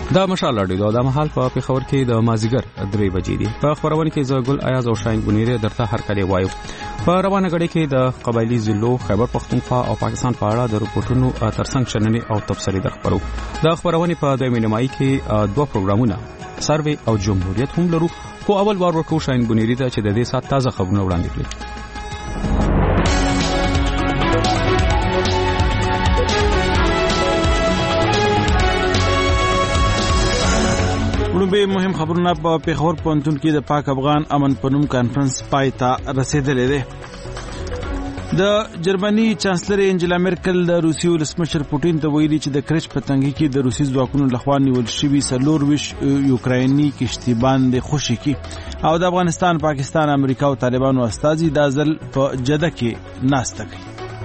دا مشال راډیو د مهال په پیښور کې د مازیګر 3 بجې دي. په خبرونه کې زګل ایاز او شاهین بنيره درته هر کله وایو. په روانه غړي کې د قبایلی ضلعو خیبر پختونخوا او پاکستان په اړه د رپورټونو ترڅنګ شننې او تبصرې درخبرو. د خبرونه په دویمه نیمایي کې دوه پروګرامونه سروي او جمهوریت هم لرو. خو اول وار ورکو شاهین بنيره ته چې د دې سات تازه خبرونه وړاندې کړي. به مهم خبرونه په پیښور پوهنتون کې د پاک افغان امن پنوم کانفرنس پای ته رسیدلې ده. د جرمني چانسلر انجلا مرکل د روسیې ولسمشر پوتین ته ویلي چې د کرچ په تنګي کې د روسي ځواکونو لخوا نیول شوي 24 یوکرایني کشتیبان د خوشي کی او د افغانستان، پاکستان، امریکا او طالبانو استازي د ځل په جده کې ناسته کوي.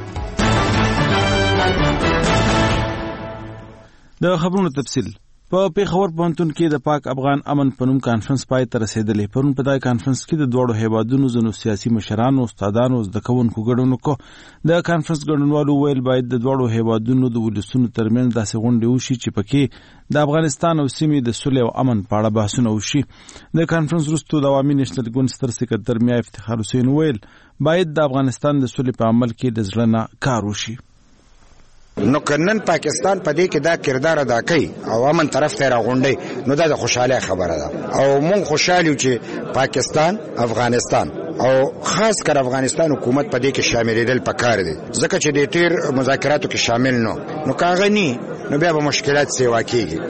د خبرونو تفصیل په پیښور پوهنتون کې د پاک افغان امن پنوم کانفرنس پای ته رسیدلې. پرون په دای کانفرنس کې د دوړو هیوادونو زنو سیاسي مشرانو، استادانو، زده کوونکو ګډون وکړ. د کانفرنس ګډونوالو ویل باید د دوړو هیوادونو د ولسونو ترمنځ داسې غونډې وشي چې پکې د افغانستان او سیمې د صلح او امن په اړه بحثونه وشي. د کانفرنس وروسته د عوامي نېشنل ګوند ستر سکرټر میا افتخار حسین ویل باید د افغانستان د صلح په عمل کې د ځړنه کار وشي. نو کنن پاکستان په دې کې دا کردار ادا کوي او امن طرف ته راغونډي، نو دا د خوشاله خبره ده او مونږ خوشاله چې پاکستان، افغانستان او خاص کر افغانستان حکومت په دې کې شاملېدل پکار دي، ځکه چې د تیر مذاکراتو کې شامل نو کاغني نو بیا به مشکلات سیوا کیږي.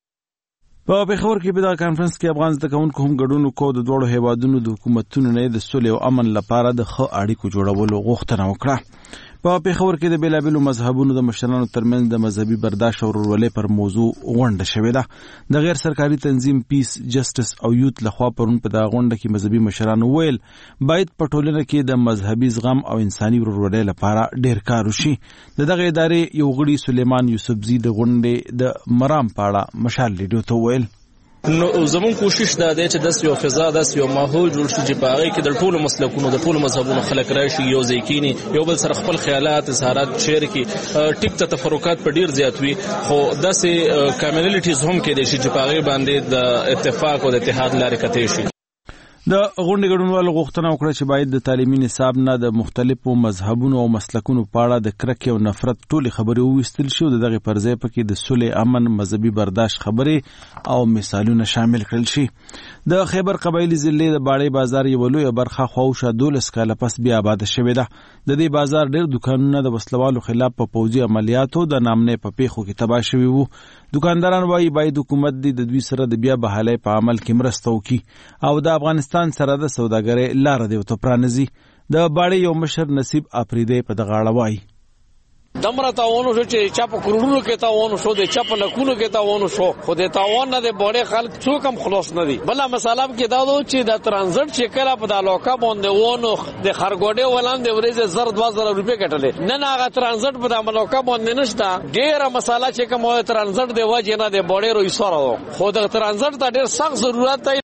په پیښور کې په دا کانفرنس کې افغان زده کوونکو هم ګډون وکړ. د دوړو هیوادونو د حکومتونو نه د صلح او امن لپاره د ښه اړیکو جوړولو غوښتنه وکړه. په پیښور کې د بیلابیلو مذهبونو د مشرانو ترمنځ د مذهبي برداشت او ورورولۍ پر موضوع غونډه شوې ده. د غیر سرکاري تنظیم پیس جسټس او یوت لخوا پرون په دا غونډه کې مذهبي مشرانو ویل باید په ټولنه کې د مذهبي زغم او انساني ورورولۍ لپاره ډیر کار وشي. دغه ادارې یو غړي سلیمان یوسفزي د غونډې د مرام په اړه مشال لیډیو ته ویل نو زمون کوشش دا دی چې د یو فضا د یو ماحول جوړ شي چې په هغه کې د ټولو مسلکونو د ټولو مذهبونو خلک راشي، یو ځای کینی، یو بل سره خپل خیالات، اظهارات شیر کی. ټیک ته تفرقات په ډیر زیات وي، خو داسې کامنالیټیز هم کې دي چې په هغه باندې د اتفاق او د اتحاد لارې کتې شي. د غونډې ګډونوالو غوښتنه وکړه چې باید د تعلیمي نصاب نه د مختلفو مذهبونو او مسلکونو په اړه د کرکې او نفرت ټولې خبرې وویستل شي او دغه پر ځای پکې د صلح، امن، مذهبي برداشت خبرې او مثالونه شامل کړل شي. د خیبر قبایلی ضلع د باړې بازار یو لوی برخه خواوشه 12 کاله پس بیا آباد شوې ده. د دې بازار ډېر دکانونه د وسلوالو خلاف په پوځي عملیاتو د نامنې په پیښو کې تباه شوي وو. دکانداران وايي باید حکومت د دوی سره د بیا بحالۍ په عمل کې مرسته وکړي او د افغانستان سره د سوداګرۍ لار دی ته پرانیزي. د باړې یو مشر نصیب اپریدی په دغه اړه وايي دمره تاوانو شو چې چا په کرونو کې تاوانو شو، د چا په لکونو کې تاوانو شو، خو د تاوان نه د بوړې خلک څوک هم خلاص نه دي. بل مثلا کې دا دو چې د ترانزیت چې کله په د لوکا باندې وونو د خرګوډې ولاندې ورېزه 2000 روپے کټلې، نن هغه ترانزیت په د لوکا باندې نشته. ډېر مساله چې کوم ترانزیت دی وجه نه د بوړې روي سره، خو د ترانزیت ته ډېر سخت ضرورت دی.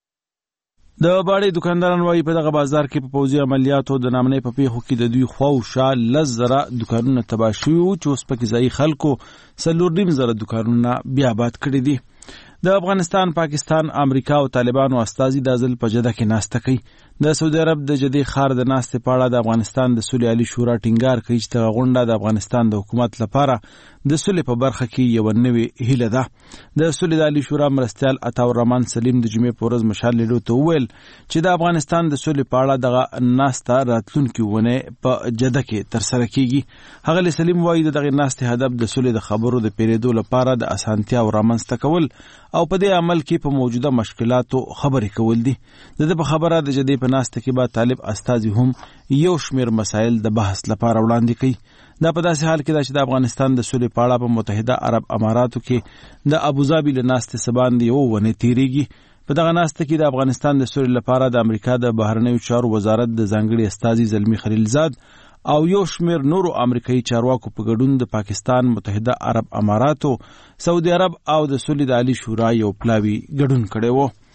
د باړې دکانداران وايي په دغه بازار کې په پوځي عملیاتو د نامنې په پیښو کې د دوی خواوشا 10,000 دکانونه تباه شوي وو چې اوس پکې ځایي خلکو 4,500 دکانونه بیا آباد کړي دي. د افغانستان، پاکستان، امریکا او طالبانو استازي د ځل په جده کې ناسته کوي. د سعودي عرب د جدي خار د ناستې په اړه د افغانستان د صلح عالی شورا ټینګار کوي چې دغه غونډه د افغانستان د حکومت لپاره د صلح په برخه کې یو نوې هیله ده. د صلح عالی شورا مرستیال عطاء الرحمن سلیم د جمعې په ورځ مشال لیډیو ته وویل چې د افغانستان د صلح په اړه دغه ناسته راتلونکي ونه په جده کې ترسره کیږي. هغه سلیم وايي دغه ناستې هدف د صلح د خبرو د پیریدو لپاره د اسانتیا او رامنځته کول او په دې عمل کې په موجوده مشکلاتو خبرې کول دي. د په خبره د جدي په ناسته کې با طالب استازي هم یو شمیر مسایل د بحث لپاره وړاندې کوي. دا په داسې حال کې ده چې د افغانستان د صلح په اړه په متحده عرب اماراتو کې د ابوظبي له ناستې سباندې یو ونه تیریږي. په دغه ناسته کې د افغانستان د صلح لپاره د امریکا د بهرنیو چارو وزارت د ځانګړي استازي زلمی خلیلزاد او یو شمیر نورو امریکایي چارواکو په ګډون د پاکستان، متحده عرب اماراتو، سعودي عرب او د صلح د عالی شورا یو پلاوی ګډون کړی وو.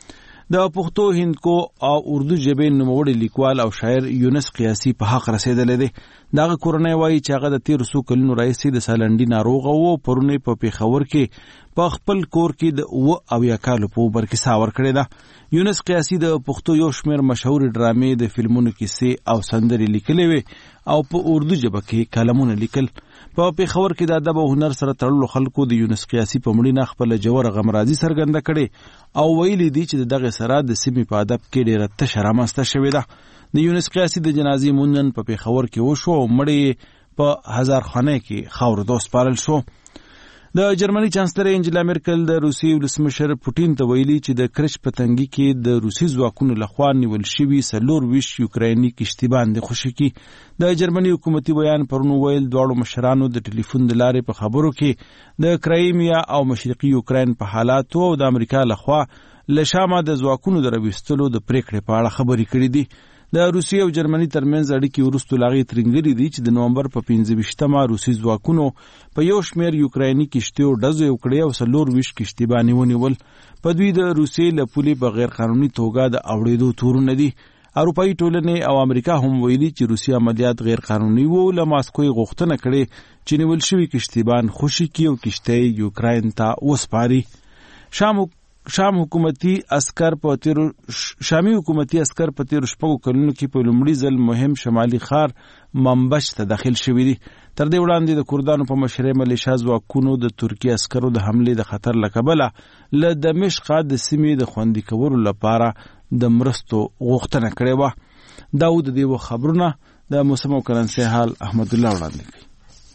د پښتو هندکو او اردو ژبې نوموړی لیکوال او شاعر یونس قیاسي په حق رسیدلی دی. دغه کورنۍ وایي چې هغه د 13 کلونو راهیسې د سالنډي ناروغه و. پرونی په پیښور کې په خپل کور کې د اویا کالو په عمر کې ساه ورکړې ده. یونس قیاسي د پښتو یو شمېر مشهور ډرامې د فلمونو کیسې او سندرې لیکلې وې او په اردو ژبه کې کلمونه لیکل. په پیښور کې د ادب او هنر سره تړلو خلکو د یونس قیاسي په مړینه خپل جوړه غمرازي څرګنده کړې او ویلي دي چې دغه سره د سیمې په ادب کې ډېره تشه رامنځته شوې ده. د یونس قیاسي د جنازې مونځ په پیښور کې وشو او مړی په هزارخانه کې خاورو ته وسپارل شو. د جرمني چانسلر انجلا میرکل د روسي ولسمشر پوټین ته ویلي چې د کرچ په تنګي کې د روسي ځواکونو لخوا نیول شوي 24 یوکرایني کشتۍ باندې خوشي کی. د جرمني حکومتي بیان پرون ویل دواړو مشرانو د ټلیفون د لارې په خبرو کې د کرایمیا او مشرقي یوکراین په حالاتو او د امریکا لخوا له شامه د ځواکونو د راوستلو د پریکړې په اړه خبرې کړې دي. د روسیې او جرمني ترمنځ اړیکې وروسته لاغې ترنګلې دي چې د نومبر په 15مه روسي ځواکونو په یو شمېر یوکرایني کشتیو ډزې وکړې او 24 کشتۍ باندې ونیول. په دوی د روسیې له پولې په غیر قانوني توګه د اوړېدو تورونه دي. اروپایي ټولنې او امریکا هم ویلي چې روسي عملیات غیر قانوني وو. له ماسکو غوښتنه کړې چې نیول شوي کشتیبان خوشي کړي او کشتۍ یوکراین ته وسپاري. شامي حکومتي عسكر په 13 شپږو کلونو کې په لومړي ځل مهم شمالي ښار منبج ته داخل شوي دي. تر دې وړاندې د کردانو په مشرۍ ملیشیا ځواکونو د ترکیې عسکرو د حملې د خطر له کبله له دمشق د سیمې د خوندي کولو لپاره د مرستو غوښتنه کړې وه. دا و د دې خبرونه. د موسم او کرنسي حال احمد الله وړاندې کوي.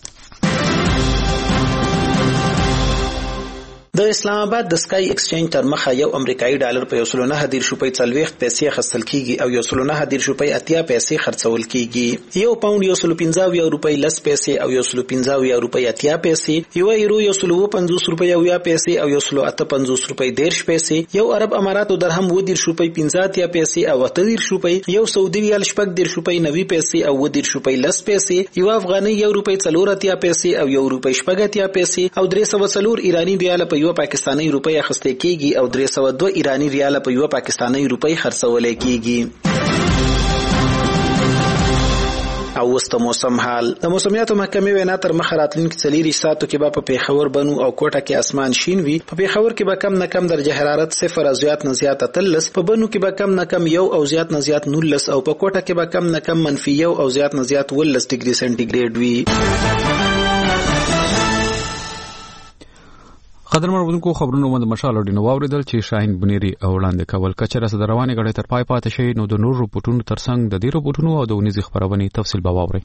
د اسلام آباد د سکای ایکسچینج تر مخه یو امریکایي ډالر په 1.9 روپۍ 40 پیسې خرڅل کیږي او 1.9 روپۍ 80 پیسې خرڅول کیږي. یو پاوند 1.15 روپۍ 10 پیسې او 1.15 روپۍ 80 پیسې، یو یورو 1.50 روپۍ 90 پیسې او 1.58 روپۍ 10 پیسې، یو عرب اماراتو درهم 10 روپۍ 50 پیسې او 30 روپۍ، یو سعودي ریال 10 روپۍ 90 پیسې او 10 روپۍ 10 پیسې، یو افغاني 1 روپۍ 4 پیسې او 1 روپۍ 10 پیسې او 304 ایرانی ریال په یو پاکستانی روپۍ اخیستل کیږي او 302 ایرانی ریال په یو پاکستانی روپۍ خرڅول کیږي. او وسط موسم حال. د موسمیاتو محکمې وینا تر مخه راتلونکي 4 ساعتو کې به په پیښور بنو او کوټه کې اسمان شین وي. په پیښور کې به کم نه کم درجه حرارت 0 او زیات نه زیات 13، په بنو کې به کم نه کم 1 او زیات نه زیات 19 او په کوټه کې به کم نه کم -1 او زیات نه زیات 12 ډیګري سنټیګریډ وي. قدرمن اوریدونکو خبرونه مو د مشال اورینو واوریدل چې شاهین بنيري وړاندې کول کچره صدر روانې غړې تر پای پاتې شي. نو د نور رپورټونو ترڅنګ د دې رپورټونو او د ونیزي خبرونه تفصیل به واوري.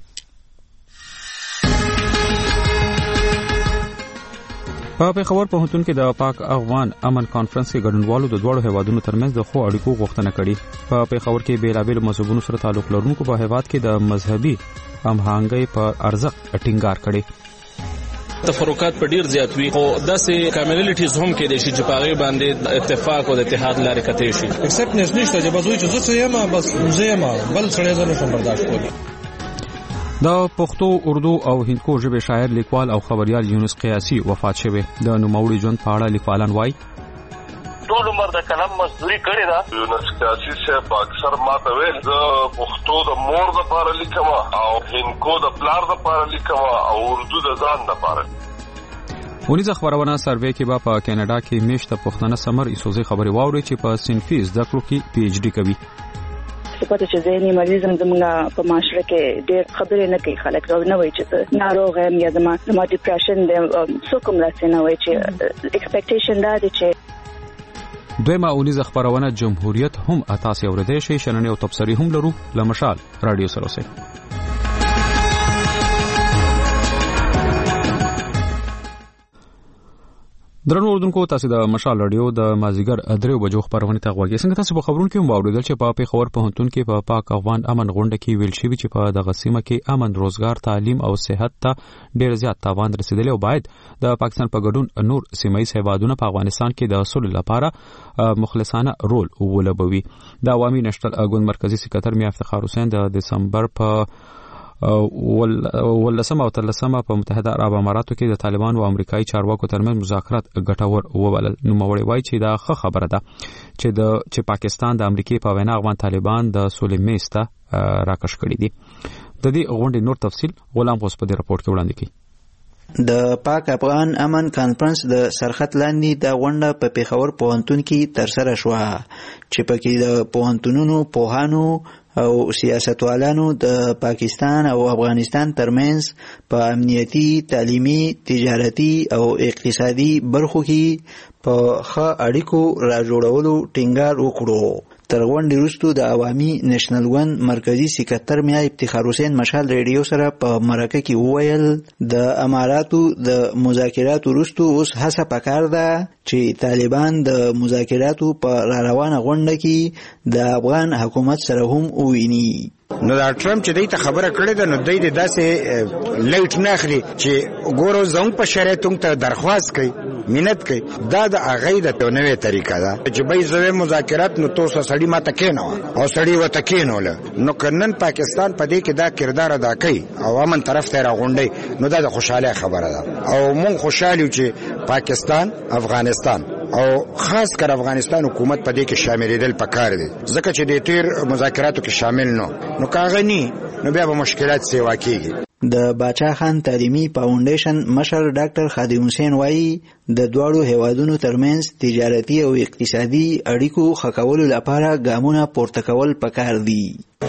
په پیښور پوهنتون کې د پاک افغان امن کانفرنس کې ګډونوالو د دوړو هیوادونو ترمنځ د خو اړیکو غوښتنه کړې. په پیښور کې بیلابل مذهبونو سره تعلق لرونکو په هیواد کې د مذهبي همغږۍ په ارزښت ټینګار کړي. تفرقات په ډیر زیات وي خو داسې کاملټیز هم کې د شي چې پاغي باندې اتفاق او د اتحاد لارې کته شي. اکسپټنس نشته چې بس وي چې زه یم بس زه یم بل سره نه شم برداشت کولی. د پښتو، اردو او هندکو ژبې شاعر، لیکوال او خبريال یونس قیاسي وفات شوی. د نوموړي ژوند په اړه لیکوالان وایي ټول عمر د کلام مزدوري کړې ده. یونس قیاسي صاحب اکثر ماته ویل د پښتو د مور د پاره لیکم او هندکو د پلار د پاره لیکم او اردو د ځان د پاره. ونیزه خبرونه سروې کې به په کینیډا کې میشته پښتنه سمر ایسوزي خبري واوري چې په سنفي زده کړو کې پی ایچ ډي کوي. پته چې ذهني مریضم زموږ په معاشره کې ډېر خبرې نه کوي. خلک نه وایي چې ناروغ یم یا زما ډیپریشن دی، څوک هم راځي نه وایي چې ایکسپیکټیشن دا دی چې دویمه اونیزه خبرونه جمهوریت هم تاسو اوریدئ شي. شننې او تبصري هم لرو. لمشال رادیو سره اوسئ. درنو اوردونکو، تاسو د مشال رادیو د مازیګر 3 بجو خبرونه ته غوږی. څنګه تاسو په خبرونو کې واوریدل چې په پیښور پوهنتون کې په پاک افغان امن غونډه کې ویل شوی چې په دغه سیمه کې امن، روزګار، تعلیم او صحت ته ډیر زیات تاوان رسیدلی او باید د پاکستان په ګډون نور سیمایي هیوادونو په افغانستان کې د اصول لپاره مخلصانه رول ولوبوي. د عوامي نشټل ګوند مرکزی سکرټر میا افتخار حسین د دسمبر په ولسمه او تلسمه په متحده عرب اماراتو کې د طالبان او امریکایي چارواکو ترمنځ مذاکرات ګټور وبلل. نو موري وایي چې دا ښه خبره ده چې پاکستان د امریکای په وینا افغان طالبان د سولې میز ته راکش کړي دي. د دې غونډې نور تفصیل غلام غوث په دې راپورټ کې وړاندې کړي. د پاک افغان امن کانفرنس د سرخط لاندې د غونډه په پیښور پوهنتون کې ترسره شوه چې پکې د پوهنتونونو پوهانو او سیاستوالانو د پاکستان او افغانستان ترمنځ په امنیتي، تعلیمي، تجارتي او اقتصادي برخو کې په ښه اړیکو راجوړولو ټینګار وکړو. تر غونډې وروسته د عوامي نېشنل ون مرکزی سکرټر میا افتخار حسین مشال ریډیو سره په مرکه کې وویل د اماراتو د مذاکراتو وروسته اوس هڅه پکار ده چې طالبان د مذاکراتو په روانه غونډه کې د افغان حکومت سره هم وویني. نو دا ټرمپ چې دای ته خبره کړې ده نو دای دې داسې لایټ نه اخلي چې ګورو زموږ په شرایطو ته درخواست کوي، مینت کوي. دا د هغې د نوې طریقه ده چې به زوی مذاکرات نو تاسو سړی ماته کېنوه او سړی وته کېنوله. نو کنن پاکستان په دې کې دا کردار ادا کوي او امن طرف ته راغونډي نو دا د خوشاله خبره ده او مونږ خوشاله چې پاکستان، افغانستان او خاص کر افغانستان حکومت په دې کې شاملېدل پکار دي ځکه چې د تیر مذاکراتو کې شامل نو کاغني نو بیا به مشکلات سیوا کیږي. د باچا خان تعلیمي فاونډیشن مشر ډاکټر خادم حسین وایي د دواړو هیوادونو ترمنځ تجارتي او اقتصادي اړیکو ښه کولو لپاره ګامونه پورته کول پکار دي.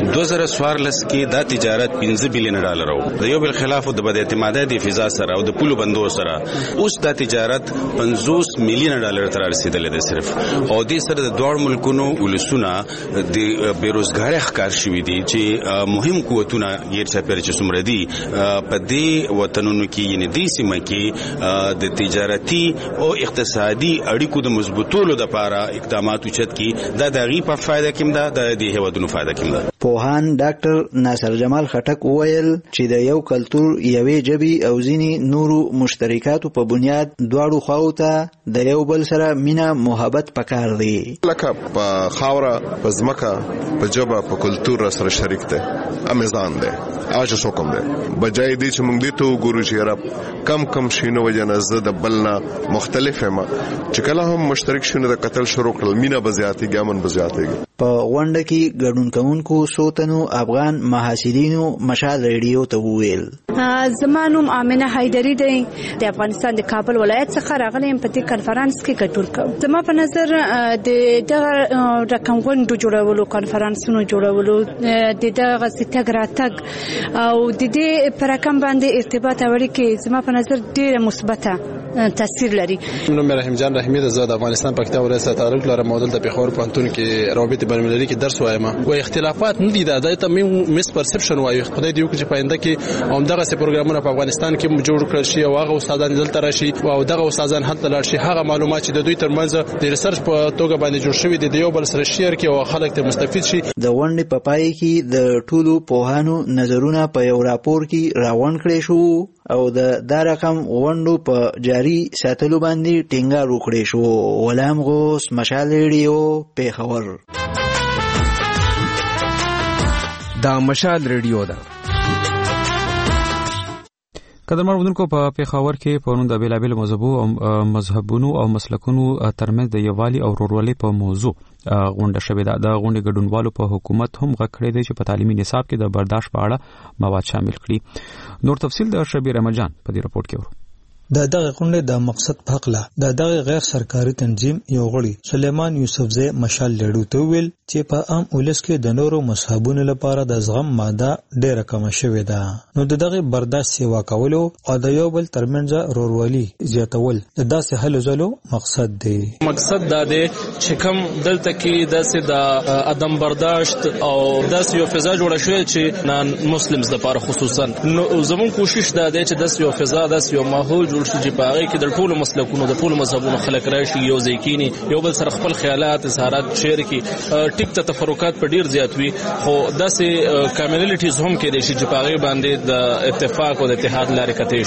2014 کې دا تجارت 15 بلین ډالر وو د یو بل خلاف د بد اعتمادۍ د فضا سره او د پولو بندو سره. اوس دا تجارت 50 میلیون ډالر ته رسیدلې ده صرف. او دې سره د دوه ملکونو ولسونه د بیروزګاری ښکار شوې دي چې مهم قوتونه غیر چاپیر چې څومره دي په دې وطنونو کې یعنی دې سیمه کې د تجارتي او اقتصادي اړیکو د مضبوطولو لپاره اقدامات وچت کی دا د غي په فائدہ کې ده د دې هیوادونو فائدہ کې ده. پوهان ډاکټر ناصر جمال خټک وویل چې د یو کلتور، یوې ژبې او ځینې نورو مشترکاتو په بنیاد دواړو خواو ته د یو بل سره مینه محبت پکار دی. لکه په خاوره، په ځمکه، په ژبه، په کلتور سره شریک دی، امیزان دی، اج څوکم دی. بجای دی چې موږ دې ته وګورو چې رب کم شینو وجنه زه د بلنا مختلف ما چې کله هم مشترک شونه د قتل شروع کړل مینه بزیاتي ګامن بزیاتي. په غونډه کې ګډون کوونکو سوتنو افغان محاسدینو مشال ریډیو ته وویل زمانوم امنه حیدری دی د افغانستان د کابل ولایت څخه راغلم په دې کانفرنس کې ګډون کوم. زما په نظر د دغه رقم غونډو جوړولو، کانفرنسونو جوړولو، د دغه ستګ راتګ او د دې پر رقم باندې ارتباط اړیکې زما په نظر ډیره مثبته تاثیر لري. نو مې رحیم جان رحیمی د زاد افغانستان پکتیا ولایت تعلق لرم مودل د پیښور پوهنتون کې روابط بین‌المللي کې درس وایم او اختلافات نه دي دا ته مس پرسپشن وایي. خدای دې وکړي چې پاینده کې همدغه سه پروګرامونه په افغانستان کې جوړ کړل شي او هغه استادان دلته راشي او دغه استادان هلته لاړ شي. هغه معلومات چې د دوی ترمنځ د ریسرچ په توګه باندې جوړ شوی دي د یو بل سره شیر کې او خلک ته مستفید شي. د غونډې په پای کې د ټولو پوهانو نظرونه په یو راپور کې راغونډ کړي شو او د رقم غونډو په جاری ساتلو باندې ټینګار وکړي شو. غلام غوث، مشال ریډیو، پیښور. دا مشال ریډیو ده. قدرمن اوریدونکو په پیښور کې پرون د بیلابل مذهبونو او مسلکونو ترمنځ د یووالي او ورورولۍ په موضوع غونډه شوې ده. د غونډې ګډونوالو په حکومت هم غږ کړی دی چې په تعلیمي نصاب کې د برداشت په اړه مواد شامل کړي. نور تفصیل د شبیر احمد جان په دې راپورټ کې ورو. دغه غونډه د مقصد په حق دغه غیر سرکاري تنظیم یو غړي سلیمان یوسفزی مشال لړو ته ویل چې په عام ولس کې د نورو مذهبونو لپاره د زغم ماده ډیره کم شوې ده. نو دغه برداشت سیوا کولو او د یو بل ترمنځ ورورولي زیاتول د داسې حل زلو مقصد دی. مقصد دا دی چې کوم دلته کې داسې د عدم برداشت او داسې یو فضا جوړه شوې چې نان مسلمانز لپاره خصوصا نو زموږ کوشش دا دی چې داسې یو فضا، داسې یو ماحول چې په هغه کې د ټولو مسلکونو د ټولو مذهبونو خلک راشي، یو ځای کینی، یو بل سره خپل خیالات، اظهارات شیر کی. ټیک ته تفرقات په ډیر زیات وي خو داسې کامنالیټیز هم کې دي چې په هغه باندې د اتفاق او د اتحاد لارې کتې شي.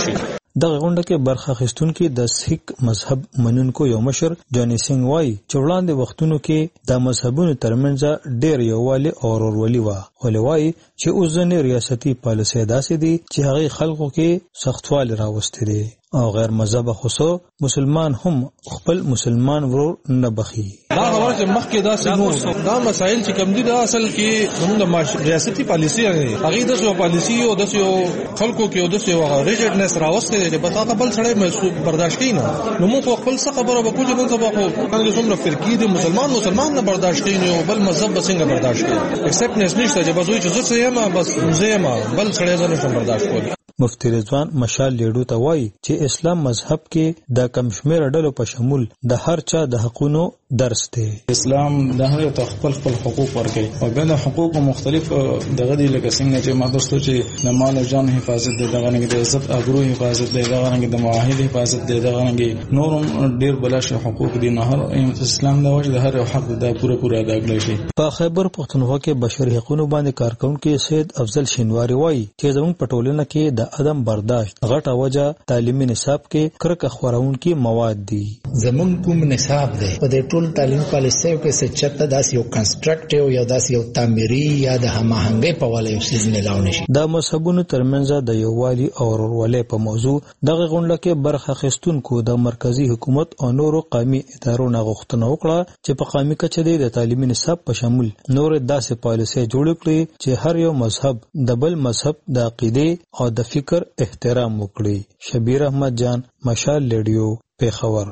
دغه غونډه کې برخه اخیستونکو د سیک مذهب منونکو یو مشر جونی سنگ وای چې وړاندې وختونو کې د مذهبونو ترمنځ ډېر یووالی او ورورولي و، ولوي چې اوس ځنې ریاستي پالیسۍ داسې دي چې هغه خلکو کې سختوالی راوستي دي او غیر مذهب خصو مسلمان هم خپل مسلمان ورور نه بخي. دا خبره چې مخکې دا سمو دا مسائل چې کوم دي دا اصل کې موږ د ریاستي پالیسي هغه د سو پالیسي او د سو خلکو کې او د سو ریجډنس راوستي دي په تا بل سره محسوب برداشت کین نو موږ خپل څه خبره وکړو چې موږ به خو څنګه څومره فرقې دي مسلمان نه برداشت کین او بل مذهب څنګه برداشت کین ایکسپټنس نشته چې بس وایي چې زه یم بس زه یم بل سره نه برداشت کوي. مفتی رضوان مشال لیډو ته وایي چې اسلام مذهب کې د کم شمېر ډلو په شمول د هر چا د حقونو درس دی. اسلام د هر ته خپل حقوق ورکوي او بل حقوق مختلف دغه دی لکه څنګه چې ما دوستو چې د مال او جان حفاظت دی، دغه نه د عزت ابرو حفاظت دی، دغه نه د معاهد حفاظت دی، دغه نه نورم ډیر بلش حقوق دي. نه هر اسلام د وجه د هر حق د پوره ادا کړی شي. په خیبر پختونخوا کې بشري حقوقو باندې کارکونکو سید افضل شینواری وایي چې زموږ په ټولنه کې د عدم برداشت غټه وجه تعلیمي نصاب کې کرکه خورونکي مواد دي. زمونږ کوم نصاب دی په دې ټول تعلیم پالیسیو کې څه چته داس یو کنسټرکټیو یا داس یو تعمیري یا د هماهنګۍ په والا یو سیز نه لاونې شي. د مذهبونو ترمنځ د یووالي او ورورولۍ په موضوع دغه غونډه کې برخه اخیستونکو د مرکزی حکومت او نورو قومي ادارو نه غوښتنه وکړه چې په قومي کچه د تعلیمي نصاب په شمول نور داسې پالیسۍ جوړ کړي چې هر یو مذهب د بل مذهب د عقیده او د فکر احترام وکړي. شبیر احمد جان، مشال ریډیو، پیښور.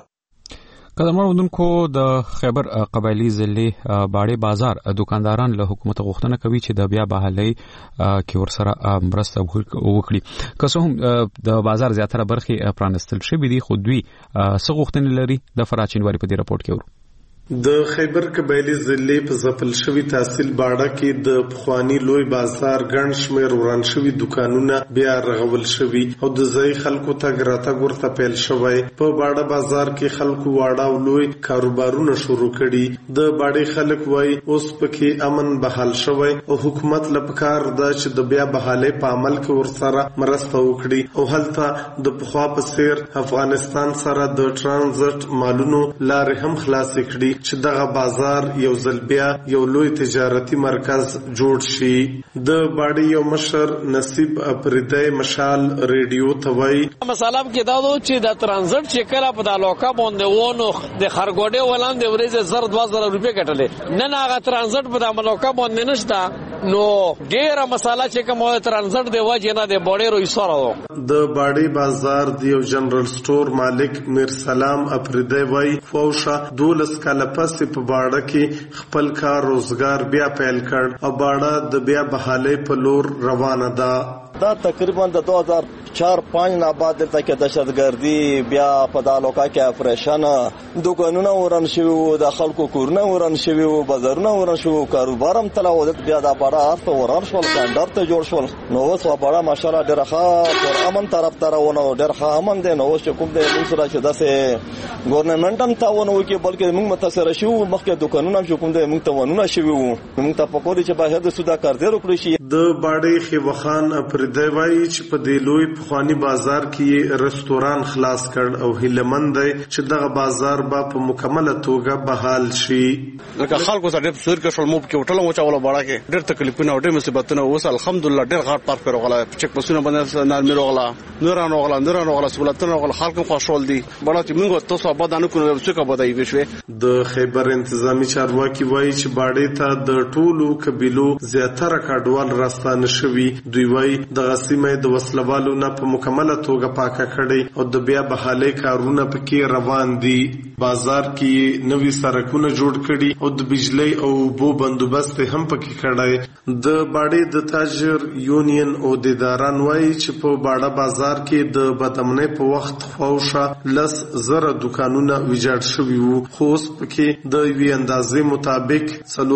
قدرمن اوردونکو د خیبر قبایلی ضلع باړې بازار دکانداران له حکومت غوښتنه کوي چې د بیا بحالۍ کې ورسره مرسته وکړي. که څه هم د بازار زیاتره برخې پرانستل شوي دي خو دوی څه غوښتنې لري د فراچینواري په دې راپورټ کې ورو. د خیبر قبایلی ضلع په ځپل شوی تحصیل باړه کې د پخوانی لوی بازار ګڼ شمېر وران شوي دکانونه بیا رغول شوي او د ځای خلکو تګ راتګ ورته پیل شوی. په باړه بازار کې خلکو واړه او لوی کاروبارونه شروع کړي. د باړې خلک وایي اوس پکې امن بحال شوی او حکومت له پکار ده چې د بیا بحالۍ په عمل کې ورسره مرسته وکړي او هلته د پخوا په څیر افغانستان سره د ټرانزیټ مالونو لارې هم خلاصې کړي چې دغه بازار یو ځل بیا یو لوی تجارتي مرکز جوړ شي. د باړې یو مشر نصیب اپریدی مشال ریډیو ته وایي مثلا کې دا چې د ټرانزیټ چې کله په دالوکا باندې وونو د خرګوډې ولاندې ورېزه زر 2000 روپۍ کټلې نه هغه ټرانزیټ په دالوکا باندې نشته نو ډیره مساله چې کوم ټرانزیټ دی وجه نه د باړې روي سره. د باړې بازار د یو جنرال سٹور مالک میر سلام اپریدی وایي فوشه 12 کاله پسې په باړه کې خپل کار روزګار بیا پیل کړ او باړه د بیا بحالۍ په لور روانه ده. دا تقریبا د 2004-5 نه بعد دلته کې دهشتګردي بیا په دالوکا کې اپریشن دکانونه وران شوي وو، د خلکو کورونه وران شوي وو، بازارونه وران شوي وو، کاروبار هم تلا ودت بیا د باړه ارته وران شول، کاندار ته جوړ شول. نو اوس باړه ماشاءالله ډېر ښه پر امن طرف ته روانه ډېر ښه امن دی. نو اوس چې کوم دی موږ سره چې داسې ګورنمنټ هم تعاون وکړي بلکې موږ متاثر شو مخکې دکانونه چې کوم دی موږ ته ونونه شوي وو موږ ته پکوري چې باید سودا کاردار وکړي شي. د باړې خیوخان اپریدی وایي چې په دې لوی پخوانی بازار کې رستوران خلاص کړ او هیلمند دی چې دغه بازار به په مکمله توګه بحال شي. لکه خلکو سره ډېر سور کې شول مو کې هوټل مو چاوله باړه کې ډېر تکلیفونه او ډېر مصیبتونه اوس الحمدلله ډېر غاټ پارک پر غلا چک پسونه باندې نار میرو غلا نورانو غلا سہولتونه غلا خلک خوشحال دي باړه چې موږ تاسو آباد نه کوو څه کا بدای وشوي. د خیبر انتظامی چارواکي وایي چې باړې ته د ټولو قبیلو زیاتره کډوال راستانه شوي. دوی وایي د غسیمه د وسلوالو نه په مکمله توګه پاکه کړي او د بیا بحالۍ کارونه پکې روان دي. بازار کې نوي سړکونه جوړ کړي او د بجلی او اوبو بندوبست هم پکې کړی. د باړې د تاجر یونین او د اداران وایي چې په باړه بازار کې د بدامنۍ په وخت خوښه 10,000 دکانونه ویجاړ شوي وو خو اوس پکې د یوې اندازې مطابق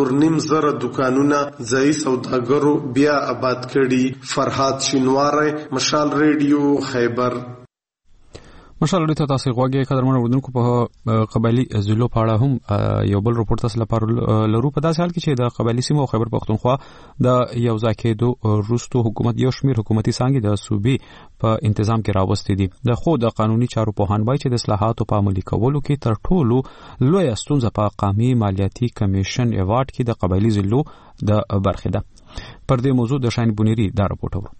4,500 دکانونه ځایي سوداګرو بیا آباد کړي. فرهاد شینواری، مشال ریډیو، خیبر. مشال ته تاسو غوږی قدرمن وردونکو په قبایلی ضلعو په اړه هم یو بل رپورټ تاسو لپاره لرو. په داسې حال کې چې د قبایلی سیمو او خیبر پختونخوا د یو ځای کېدو وروسته حکومت یو شمېر حکومتي څانګې د صوبې په انتظام کې راوستې دي. د خو د قانوني چارو پوهان وایي چې د اصلاحاتو په عملي کولو کې تر ټولو لویه ستونزه په قومي مالیاتي کمیشن ایوارډ کې د قبایلی ضلعو د برخې ده. پر دې موضوع د شاهین بونیری دا رپورټ ورو.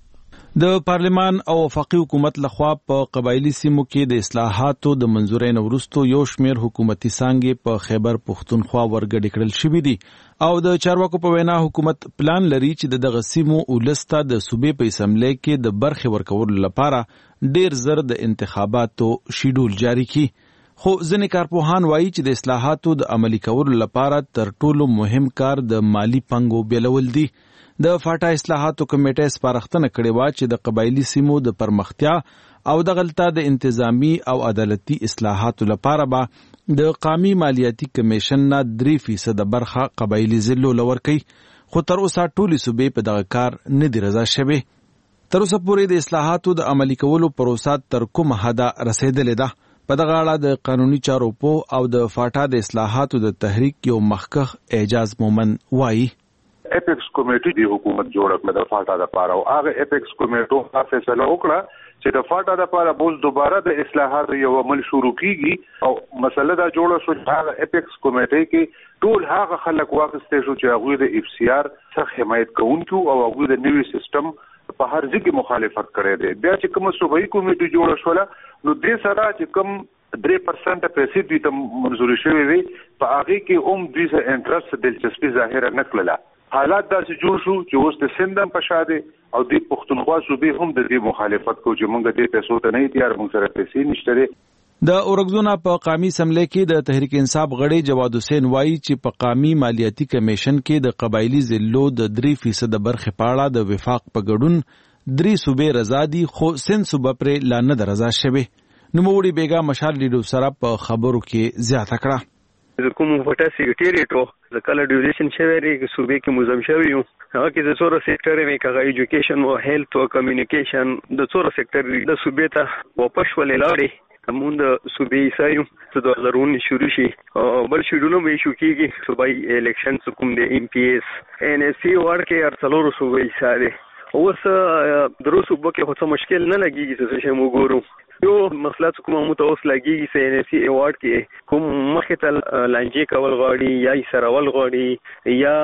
د پارلمان او وفاقي حکومت لخوا په قبایلی سیمو کې د اصلاحاتو د منظورۍ وروسته یو شمېر حکومتي څانګې په خیبر پختونخوا ورګډې کړل شوې دي او د چارواکو په وینا حکومت پلان لري چې دغه سیمو ولسته د صوبې په اسمبلی کې د برخې ورکولو لپاره ډیر زر د انتخاباتو شیډول جاری کړي. خو ځینې کارپوهان وایي چې د اصلاحاتو د عملي کولو لپاره تر ټولو مهم کار د مالی پنګو بیلول دي. د فاټا اصلاحاتو کمیټې سپارښتنه کړې و چې د قبایلی سیمو د پرمختیا او د غلطه د انتظامی او عدالتي اصلاحاتو لپاره به د قومي مالیاتي کمیشن نه 3% برخه قبایلی ضلعو لور کوي. خو تر اوسه ټولې صوبې په دغه کار نه دي رضا شوي. تر اوسه پورې د اصلاحاتو د عملي کولو پروسه تر کومه حده رسیدلې ده. په دغه اړه د قانوني چارو پوه او د فاټا د اصلاحاتو د تحریک یو مخکښ اعجاز مومن وایي اپیکس کمیټي د حکومت جوړ کړ د فاټا لپاره او هغه اپیکس کمیټو فیصله وکړه چې د فاټا لپاره بوز دوباره د اصلاحات یو عمل شروع کیږي او مسله دا جوړه شو چې هغه اپیکس کمیټي کې ټول هغه خلک واغستې شو چې هغه د اف سی آر څخه حمایت کوونکو او هغه د نوي سیستم په هر ځای مخالفت کړي دي. بیا چې کوم صوبایي کمیټي جوړه شوله نو د سره چې کوم 3% پیسې دوی ته منزوري شوې وي په هغه کې دوی سره انټرست دلچسپي ظاهره نه کړله. حالات داسې جوړ شو چې اوس د سندم په شاده او د پښتونخوا صوبې هم د دې مخالفت کو چې موږ د پیسو ته نه تیار موږ سره پیسې نشته. د اورګزونه په قومي اسمبلی کې د تحریک انصاف غړي جواد حسین وایي چې په قومي مالیاتي کمیشن کې د قبایلی ضلعو د 3% برخې پاړه د وفاق په ګډون 3 صوبې رضا دي خو سند صوبه پر لا نه رضا شوه. نوموړي بیګا مشال لیډو سره په خبرو کې زیاته کړه. کوم وټا سیکریټریټو د کله ډیوریشن شوی صوبې کې مزم شوی یو هغه کې د څوره سېکټر یې کغه ایجوکیشن او هیلث او کمیونیکیشن د څوره سېکټر د صوبې ته واپس ولې لاړې همون د صوبې سایو د 2019 شروع شي او بل شیډول مې شو کېږي صوبای الیکشن کوم د ام پی ایس ان اس سی ورکه ارسلورو صوبې ساره اوس درو صوبو کې هڅه مشکل نه لګیږي چې موږ ګورو یو مسله کومه متوس لګیږي چې ان اس سی ایوارډ کې کوم مخه تل لانجې کول غواړي یا سرول غواړي یا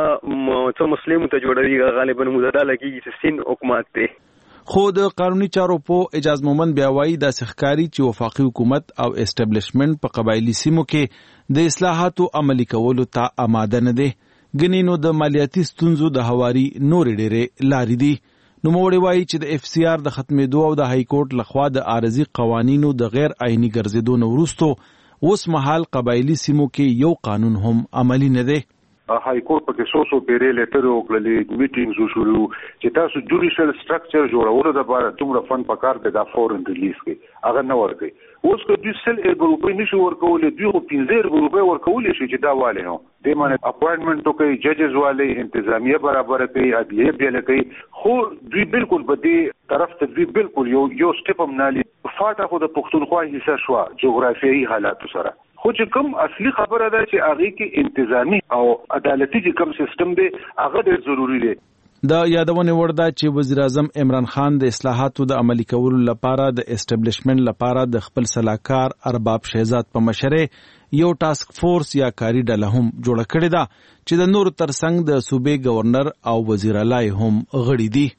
څو مسلې مت جوړوي غالبا مزدا لګیږي چې سین حکومت ته. خو د قانوني چارو په اجازه مومن بیا وایي د سخکاری چې وفاقي حکومت او اسټابلیشمنت په قبایلی سیمو کې د اصلاحاتو عملي کولو ته آماده نه دي. ګنینو د مالیاتي ستونزو د هواري نور ډېرې لارې دي. نوموړي وایي چې د اف سی آر د ختمېدو او د های کورټ لخوا د عارضي قوانینو د غیر آئینی ګرځېدو نه وروسته اوس مهال قبایلی سیمو کې یو قانون هم عملی نه دی. های کورټ په څو پیری لیټر او کلي میټینګز شروع چې تاسو جوډیشل سټرکچر جوړولو لپاره دومره فند پکار دی دا فورن ریلیز کې هغه نه ورکي. اوس که دوی سل روپۍ نشي ورکولې دوی خو 15 روپۍ ورکولې شي چې دا والي نو د معنی اپوینټمنټ کوي ججز والي انتظامیه برابر کوي عدلیه بیل کوي خو دوی بالکل په دې طرف ته دوی بالکل یو سټپ هم نه لري. فاټا خو د پښتونخوا حصہ شو جغرافیایي حالات سره خو چې کوم اصلي خبره ده چې هغه کې انتظامی او عدالتي چې کوم سیستم دی هغه ډېر ضروری دی. د یادونه ورده چې وزیر اعظم عمران خان د اصلاحاتو د عملي کولو لپاره د اسټابلیشمنت لپاره د خپل سلاکار ارباب شهزاد په مشرۍ یو ټاسک فورس یا کاری ډله هم جوړه کړې ده چې د نور ترڅنګ د صوبې گورنر او وزیر اعلی هم غړي دي.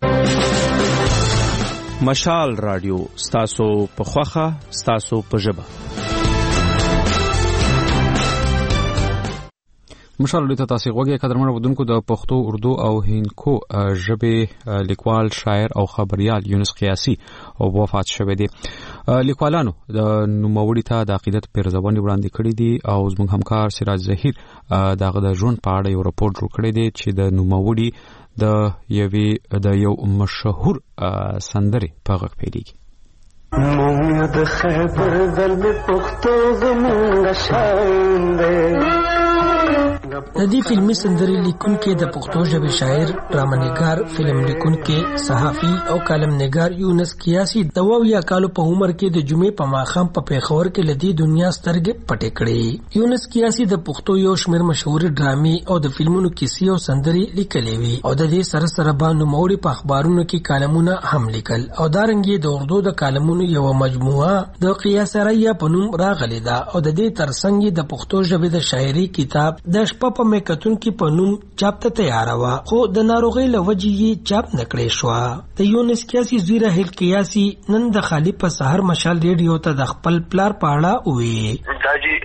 مشال رادیو ستاسو په خوخه ستاسو په ژبه. مشال رادیو ته تاسو غوږی قدرمن ودونکو د پښتو اردو او هندکو ژبې لیکوال شاعر او خبريال یونس قیاسی او وفات شوه دی. لیکوالانو د نوموړي ته د عقیدت پیرزبانی وړاندې کړی دي او زموږ همکار سراج ظهیر دغه د ژوند په اړه یو راپور جوړ کړی دی چې د نوموړي د یو مشهور سندري په غږ پیلېږي. مونږ د خیبر زلمې پښتو زمونږ شان دی د دې فلمي سندري لیکونکي د پښتو ژبې شاعر، ډرامانګار، فلم لیکونکي، صحافي او کالمنګار یونس کیاسي د 20 کالو په عمر کې د جمعې په ماښام په پیښور کې لدی دنیا سترګې پټې کړې. یونس کیاسي د پښتو یو شمېر مشهور ډرامې او د فلمونو کیسې او سندري لیکلې وي او د دې سره سره باندې نوموړي په اخبارونو کې کالمونه هم لیکل او دارنګي د اردو د کالمونو یو مجموعه د قیاسریه په نوم راغلې ده او د دې ترڅنګ د پښتو ژبې د شاعري کتاب د شپه په میکتون کې په نوم چاپ ته تیار و خو د ناروغۍ لوجې یې چاپ نکړې شو. د یونس کیاسي زوی راهیل کیاسي نن د خالي په سحر مشال ریډیو ته د خپل پلار پاړه وې.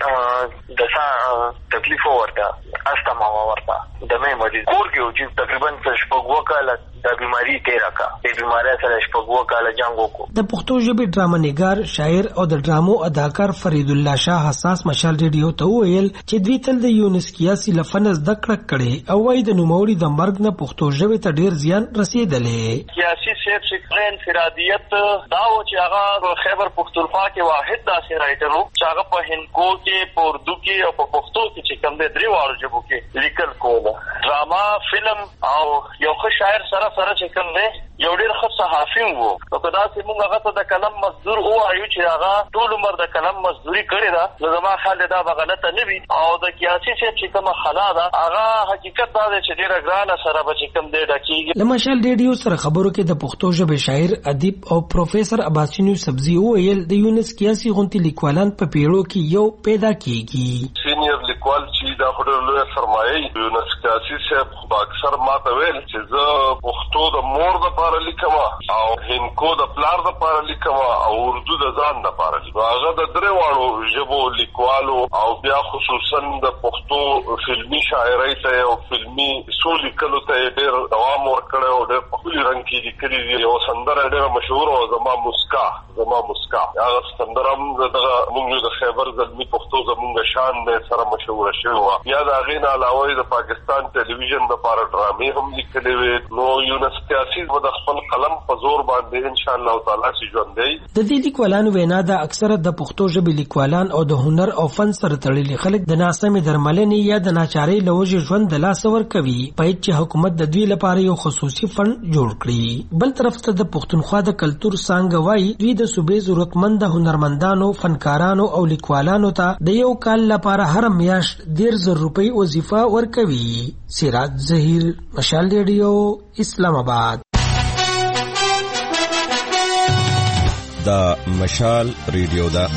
داجی دسا تکلیف ورته استما ورته د مې مریض کور کې او چې تقریبا شپږ وکاله د بیماری تیرا کا د بیماری سره شپږ وکاله جنگ وکړو. د پښتو ژبې ډرامانګار، شاعر او د ډرامو اداکار فرید الله شاه حساس مشال ریډیو ته ویل چې دوی تل د یونس کیاسي لفنز د کړک کړي او وايي د نوموړي د مرګ نه پښتو ژبې ته ډیر زیان رسیدلې. کیاسي صاحب څخه انفرادیت دا و چې هغه خیبر پختونخوا کې واحد داسې رائټر وو چې هغه په هندکو کې، په اردو کې او په پښتو کې چې کوم د درې واړو ژبو کې لیکل کوله. ډراما، فلم او یو ښه شاعر سره چې کوم دی یو ډېر ښه صحافي وو. نو که داسې موږ هغه ته د قلم مزدور ووایو چې هغه ټول عمر د قلم مزدوري کړې ده، نو زما خیال دی دا به غلطه نه وي. او د کیاسي صاحب چې کومه خلا ده هغه حقیقت دا دی چې ډېره ګرانه سره به چې کوم دی ډکېږي. له مشال ریډیو سره خبرو کې د پښتو ژبې شاعر، ادیب او پروفیسر عباسین یوسفزي وویل د یونس کیاسي غونتي لیکوالان په پیړو کې یو پیدا کېږي. سینیر لیکوال چې دا خو ډېر لویه سرمایه یونس کیاسي صاحب خو اکثر ماته ویل چې زه پښتو د مور دپاره لیکم او هندکو د پلار دپاره لیکم او اردو د ځان دپاره لیکم. هغه د درې واړو ژبو لیکوالو او بیا خصوصا د پښتو فلمي شاعرۍ ته او فلمي کیسو لیکلو ته یې ډېر دوام ورکړی او ډېر په ښکلي رنګ کې لیکلي دي. یوه سندره ډېره مشهوره وه، زما مسکا. هغه سندره هم دغه موږ د خیبر زلمي پښتو زموږ شان دی سره مشهوره شوې وه. بیا د هغې نه علاوه د پاکستان ټلویزیون دپاره ډرامې هم لیکلې وې. نو یونس کیاسي به د خپل قلم په زور باندې انشاءالله تعالی چې ژوندی. د دې لیکوالانو وینا ده اکثره د پښتو ژبې لیکوالان او د هنر او فن سره تړلي خلک د ناسمې درملنې یا د ناچارۍ له وجې ژوند د لاسه ورکوي په چې حکومت د دوی لپاره یو خصوصي فند جوړ کړي. بل طرف ته د پښتونخوا د کلتور څانګه وایي دوی د صوبې ضرورتمند هنرمندانو، فنکارانو او لیکوالانو ته د یو کال لپاره هر میاشت 1,000 روپۍ وظیفه ورکوي. سراج ظهیر، مشال ریډیو، اسلام آباد. دا مشال ریډیو دا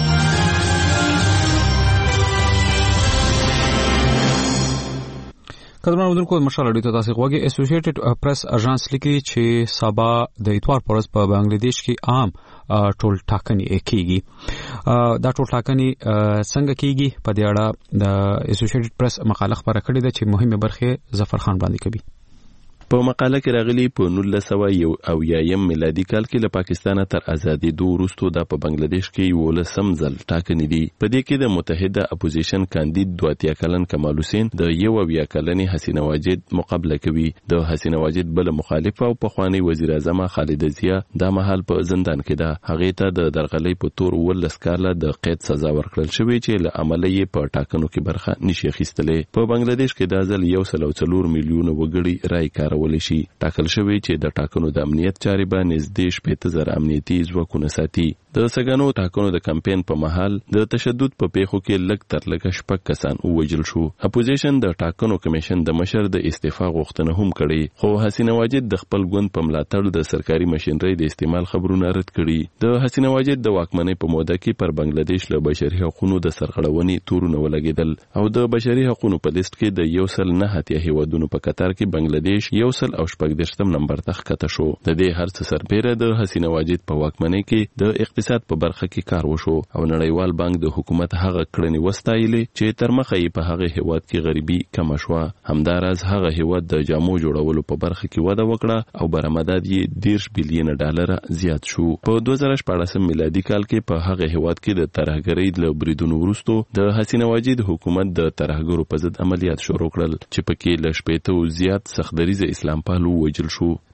قدرمن اودونکو مشال ریډیو ته تاسو غوږی. اسوسییټډ پریس اژانس لیکي چې سبا د اتوار پر ورځ په بنگلاديش کې عام ټول ټاکنې کیږي. دا ټول ټاکنې څنګه کیږي په دې اړه د اسوسییټډ پریس مقاله خبره کړې ده چې مهمه برخه ظفر خان باندې کوي. په مقاله کې راغلي په 1901 میلادي کال کې له پاکستانه تر ازادي دوه وروسته د په بنگلاديش کې ولسم ځل ټاکنې دي. په دې کې د متحده اپوزیشن کاندید 22 کلن کمال حسین د 21 کلنې حسینه واجد مقابله کوي. د حسینه واجد بل مخالف او پخوانی وزیر اعظم خالد ضیا د محل په زندان کې ده. هغه ته د درغلۍ په تور ولس کاله د قید سزا ورکړل شوې چې له عمله یې په ټاکنو کې برخه نشي اخیستلې. په بنگلاديش کې د ځل 1.4 میلیون وګړي رای کار ولشي. ټاکل شوی چې د ټاکنو د امنیت چارې به نږدې 15,000 امنیتي ځواکونه ساتي. د سګانو ټاکنو د کمپاین په مهال د تشدد په پیښو کې لږ تر لږه 6 کسان ووژل شو. اپوزیشن د ټاکنو کمیشن د مشر د استعفا غوښتنه هم کړې، خو حسینه واجد د خپل ګوند په ملاتړ د سرکاري ماشينري د استعمال خبرونه رد کړي. د حسینه واجد د واکمنۍ په موده کې پر بنگلاديش له بشري حقوقو د سرغړونې تورونه ولګیدل او د بشري حقوقو په لیست کې د 109 هیوادونو په قطار کې بنگلاديش 114 نمبر ته ښکته شو. د دې هر څه سربېره د حسینه واجد په واکمنۍ کې د اقتصاد په برخه کې کار وشو او نړیوال بانک د حکومت هغه کړنې وستایلې چې تر مخه یې په هغه هیواد کې غریبي کم شوه. همداراز هغه هیواد د جامو جوړولو په برخه کې وده وکړه او برآمدات یې 10 بلین ډالر زیات شو. په 2014 میلادي کال کې په هغه هیواد کې د ترهګرۍ له بریدونو وروسته د حسینه واجد حکومت د ترهګرو په ضد عملیات شروع کړل چې پکې له 80 زیات سختدریز اسلام پالو وژل شو.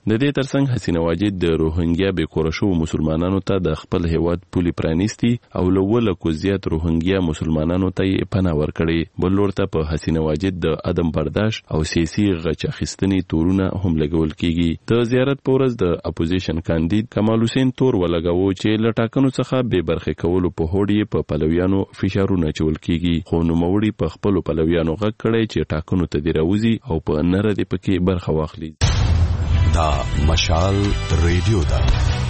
د دې ترڅنګ حسینه واجد د روهنګیا به کورشو مسلمانانو ته د خپل هیواد پولي پرانیستی او لوله کو زیات روهنګیا مسلمانانو ته پناه ورکړي. بل ورته په حسینه واجد د عدم برداشت او سیاسي غچ اخیستنې تورونه هم لګول کیږي. د زیارت پورز د اپوزیشن کاندید کمال حسین تور ولګاوه چې لټاکنو څخه به برخه کولو په هوډي په پلویانو فشارونه چول کیږي، خو نوموړي په خپل پلویانو غږ کړی چې ټاکنو ته دی راوځي او په نره دی پکې برخه واخلي. دا مشال ریډیو دا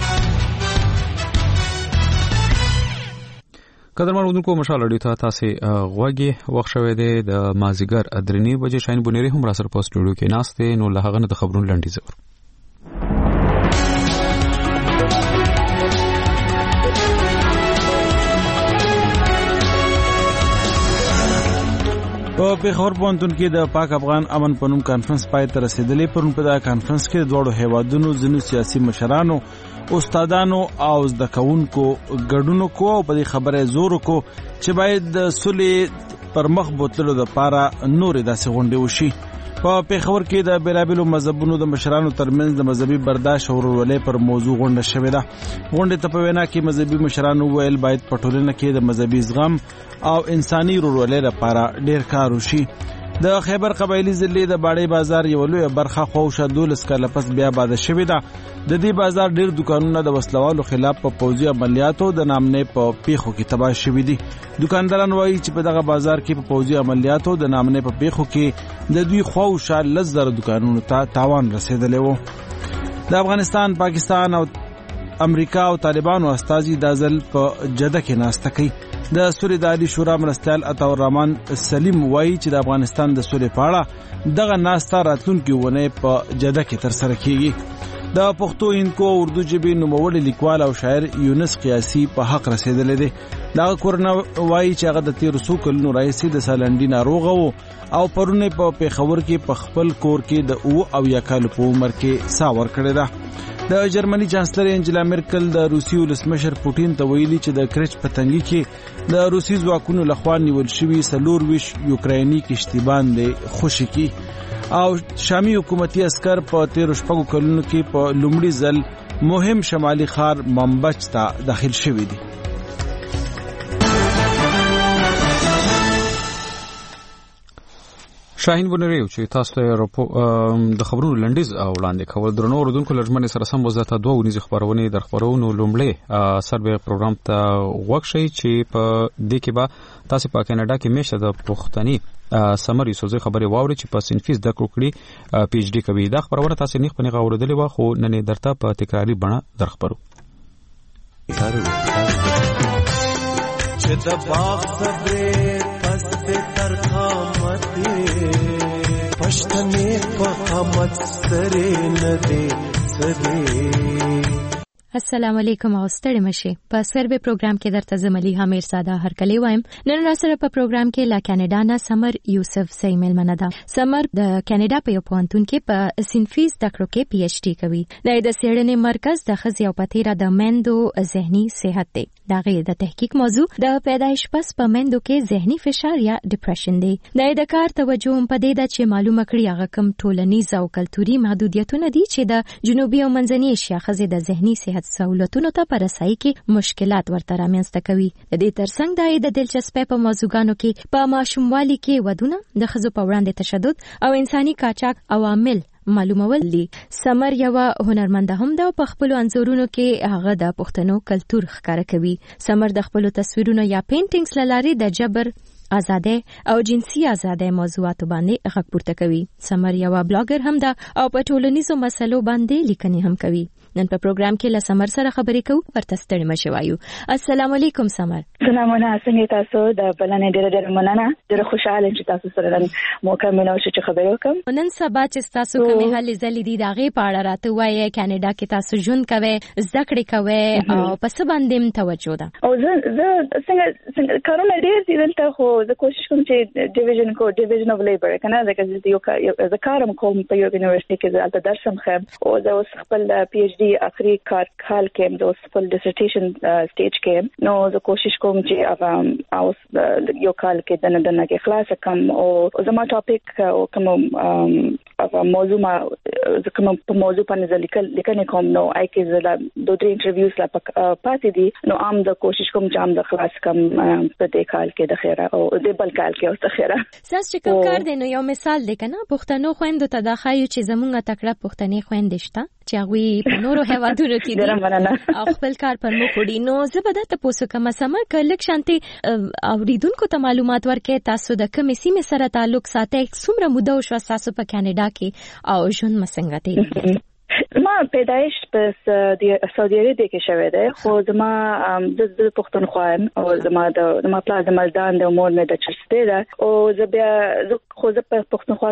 قدرمن ودونکو مشال ریډیو ته تاسو غوږی وخت شوه د مازیګر ادرنی بجې شاین بونری هم را سره په سټوډیو کې ناشته نو له هغه نه د خبرونو لنډی زور. په پیښور پوهنتون کې د پاک افغان امن پنوم کانفرنس پای ته رسیدلې. پرون په دا کانفرنس کې د دوړو هیوادونو ځینو سیاسي مشرانو، استادانو او زده کوونکو ګډون کو او په خبره زور کو چې باید د صلح پر مخ بوتلو لپاره نور داسې غونډې وشي. په پیښور کې د بیلابیلو مذهبونو د مشرانو ترمنځ د مذهبي برداشت او ورولۍ پر موضوع غونډه شوې ده. غونډې ته په وینا کې مذهبي مشرانو ویل باید په ټولنه کې د مذهبي زغم او انساني ورولۍ لپاره ډیر کار وشي. د خیبر قبایلی ضلع د باړې بازار یو لوی برخه خوښه 12 کاله پس بیا باد شوې ده. د دې بازار ډیر دکانونه د وسلوالو خلاف په پوځي عملیاتو د نامنې په پیښو کې تباه شوې دي. دکانداران وایي چې په دغه بازار کې په پوځي عملیاتو د نامنې په پیښو کې د دوی خوښه لزر دکانونو ته تاوان رسیدلی وو. د افغانستان، پاکستان او امریکا او طالبانو استازي د ځل په جده کې ناسته کوي. د سولې د عالی شورا مرستیال عطا الرحمن سلیم وایي چې د افغانستان د سولې په اړه دغه ناسته راتلونکي ونې په جده کې ترسره کیږي. د پښتو، هندکو او اردو ژبې نوموړی لیکوال او شاعر یونس قیاسي په حق رسیدلی دی. دغه کورنه وایي چې هغه د 1300 کلونو راهیسې د سالنډي ناروغه و او پرونه په پیښور کې په خپل کور کې د 9 کالو په عمر کې ساه ورکړې ده. د جرمني چانسلر انجلا مرکل د روسي ولسمشر پوټین ته ویلي چې د کرچ په تنګي کې د روسي ځواکونو لخوا نیول شوي 24 یوکرایني کشتیبان دي خوشي کی او شامي حکومتي عسكر په 13 کلونو کې په لومړي ځل مهم شمالي ښار منبج ته داخل شوي دي. شاهین بونریو چې تاسو ته د خبرونو لنډیز وړاندې کول درنو اوردونکو لړمنې سره سم وزته دوه ونیز خبرونه در خبرونو لومړی سربې پروګرام ته وښی چې په دې کې به تاسو په کاناډا کې میشه د پښتني سمر یوسفزی خبري واوري چې په سنفیس د کړکړي پی ایچ ډی کوي. دا خبرونه تاسو نه خپل غوړدلې و خو نن درته په تکراری بڼه در خبرو. چې د باغ صبر پس به تر قامت پښتنې په قامت سره نه دي سدي. السلام علیکم او ستړي مشه. په سربې پروګرام کې درته زملي حمیر ساده هر کلی وایم. نن را سره په پروګرام کې لا کاناډا نه سمر یوسف سیمل مندا. سمر د کاناډا په پوهنتون کې په سینفیز د کړو کې پی ایچ ډی کوي. د څېړنې مرکز د خزي او پتیرا د مندو ذهني صحت دی. دغه د تحقیق موضوع د پیدایش پس په مندو کې ذهني فشار یا ډیپریشن دی. د کار توجه هم په دې ده چې معلومه کړي هغه کم ټولنیز او کلتوري محدودیتونه دي چې د جنوبي او منځنۍ ایشیا خزي د ذهني صحت سہولتونو ته په رسایي کې مشکلات ورته رامنځته کوي. د دې ترڅنګ د دلچسپۍ په موضوعګانو کې په ماشوموالي کې ودونه، د ښځو په وړاندې تشدد او انساني قاچاق عوامل معلومول دي. سمر یو هنرمند هم ده او په خپل انځورونو کې هغه د پښتنو کلچر ښکاره کوي. سمر د خپل تصویرونو یا پینټینګز لاري د جبر، آزادۍ او جنسي آزادۍ موضوعاتو باندې غږ پورته کوي. سمر یو بلاګر هم ده او په ټولنیزو مسلو باندې لیکنې هم کوي. نن په پروګرام کې له سمر سره خبرې کوو. ورته ستړي مشه وایو. السلام علیکم سمر. سلامونه، څنګه تاسو؟ د بلنې ډېر مننه. ډېر خوشاله یم چې تاسو سره نن موقع مې نو چې خبرې وکم. نن سبا چې تاسو کومې هلې ځلې دي دغه په اړه راته وایي. کاناډا کې تاسو ژوند کوئ، زده کړې کوئ او په څه باندې توجه ده؟ او زه څنګه کارونه ډېر دي دلته، خو زه کوشش کوم چې ډیویژن اف لیبر کنه زه کارم کوم په یو یونیورسيټي کې زه درس هم خم او زه اوس خپل پی ایچ ډی اخري کال کې د خپل ډیسرټیشن سټیج کې نو زه کوشش کوم چې هغه اوس یو کال کې دنه کې خلاص کم او زما ټاپک او کوم موضوع ما کوم په موضوع باندې لیکنه کوم نو آی کې زلا 2-3 انټرویوز لا پاتې دي نو عام د کوشش کوم چې عام د خلاص کم په دې کال کې د خیره او د بل کال کې او د خیره ساس چې کوم کار دی نو یو مثال دی کنه پښتنو خويندو ته د خایو چې زمونږه تکړه پښتنې خويندې شته چې هغه په نورو هوادونو کې دي او خپل کار پر مخ وړي نو زبده ته پوسو کوم سمر کلک شانتي اوریدونکو ته معلومات ورکړي تاسو د کومې سیمې سره تعلق ساتئ څومره موده شو تاسو په کاناډا کې او ژوند مسنګ دی ما پیدایش په سعودي عربia کې شوه ده خو زما د پښتونخوا او زما پلار د ملدان د مور مې د چرسته ده او زبیا خو زه په پښتونخوا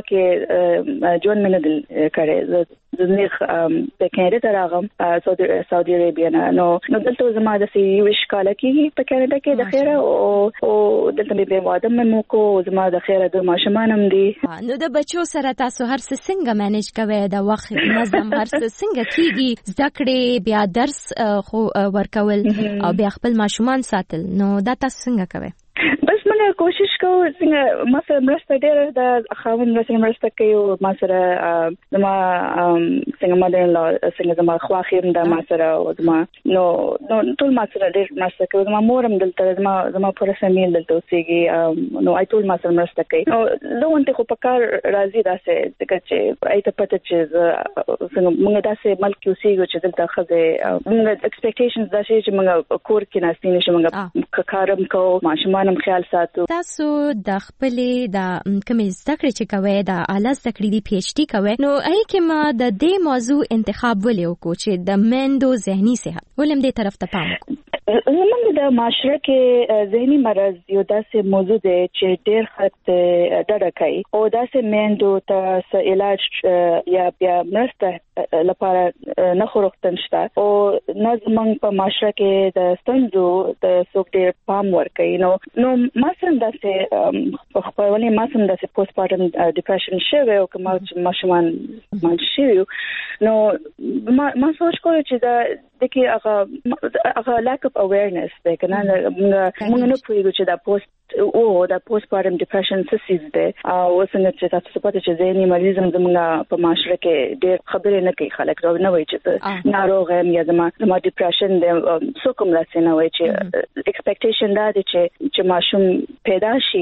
کې ژوند مې نه کړې زه په کاناډا ته راغم سعودي عربia نو دلته زما د ویش کال کې په کاناډا کې د خیره او دلته مې واده مې کو زما د خیره د ماشومان هم دي نو د بچو سره تاسو هر څه څنګه مانج کوئ د وخت نظم هر څنګه کیږي زده کړې بیا درس خو ورکول او بیا خپل ماشومان ساتل نو دا تاسو څنګه کوئ بس موږ کوشش کوو څنګه ما سره مرسته ډېره د خاوند سره مرسته کوي او ما سره زما څنګه مدر لا څنګه زما خواخیم د ما سره او زما نو ټول ما سره ډېر مرسته کوي زما مورم دلته زما پر سمیل دلته اوسېږي نو آی ټول ما سره مرسته کوي نو لوونته خو په کار راځي داسې چې آی ته پته چې څنګه موږ داسې ملک اوسېږو چې دلته خزه موږ ایکسپیکټیشنز داسې چې موږ کور کې ناستې نشو موږ کارم کوو ماشومان خیال ساتو تاسو د خپلې د کومې زده کړې چې کوي د اعلی زده کړې دی پی ایچ ډي کوي نو ای کې ما د دې موضوع انتخاب ولې وکړو چې د میندو ذهني صحت ولهم دې طرف ته پام وکړو زمونږ د معاشره کې ذهني مرض یو داسې موضوع دی چې ډېر خلک ډډه کوي او داسې میندو ته علاج یا بیا مرسته لپاره نه خورختن شته او نه زمونږ په معاشره کې د ستونزو د څوک ډېر پام ورکوي نو ما سره داسې خپلونه ما سره داسې پوسټ پارټم ډیپریشن شوه او کوم ماشومان مال شوه نو ما سوچ کوم چې دا دغه lack of awareness ده کنه موږ نه پوهیږو چې دا پوسټ پارټم ډیپریشن څه څه ده او څنګه چې تاسو په پته چې ذهني مریضم زموږ په معاشره کې ډېر خبرې نه کوي خلک نه وایي چې ناروغ یم یا زما ډیپریشن ده څه کوم راځي نه وایي چې ایکسپیکټیشن دا دي چې ماشوم پیدا شي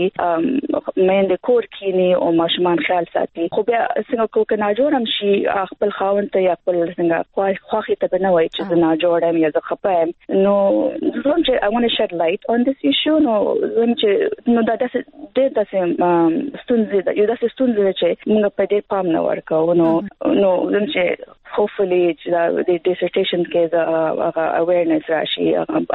مېند کور کینی او ماشومان خیال ساتي خو بیا څنګه کو کنه جوړم شي خپل خاوند ته یا خپل څنګه خواخي ته نه وایي چې نه جوړم یا زه خپم نو زه چې I want to shed light on this issue نو دا داسې ستونزې یو داسې ستونزې چې موږ په دې پام نه ورکوو نو چې hopefully چې د ډیسرټیشن کې دا awareness راشي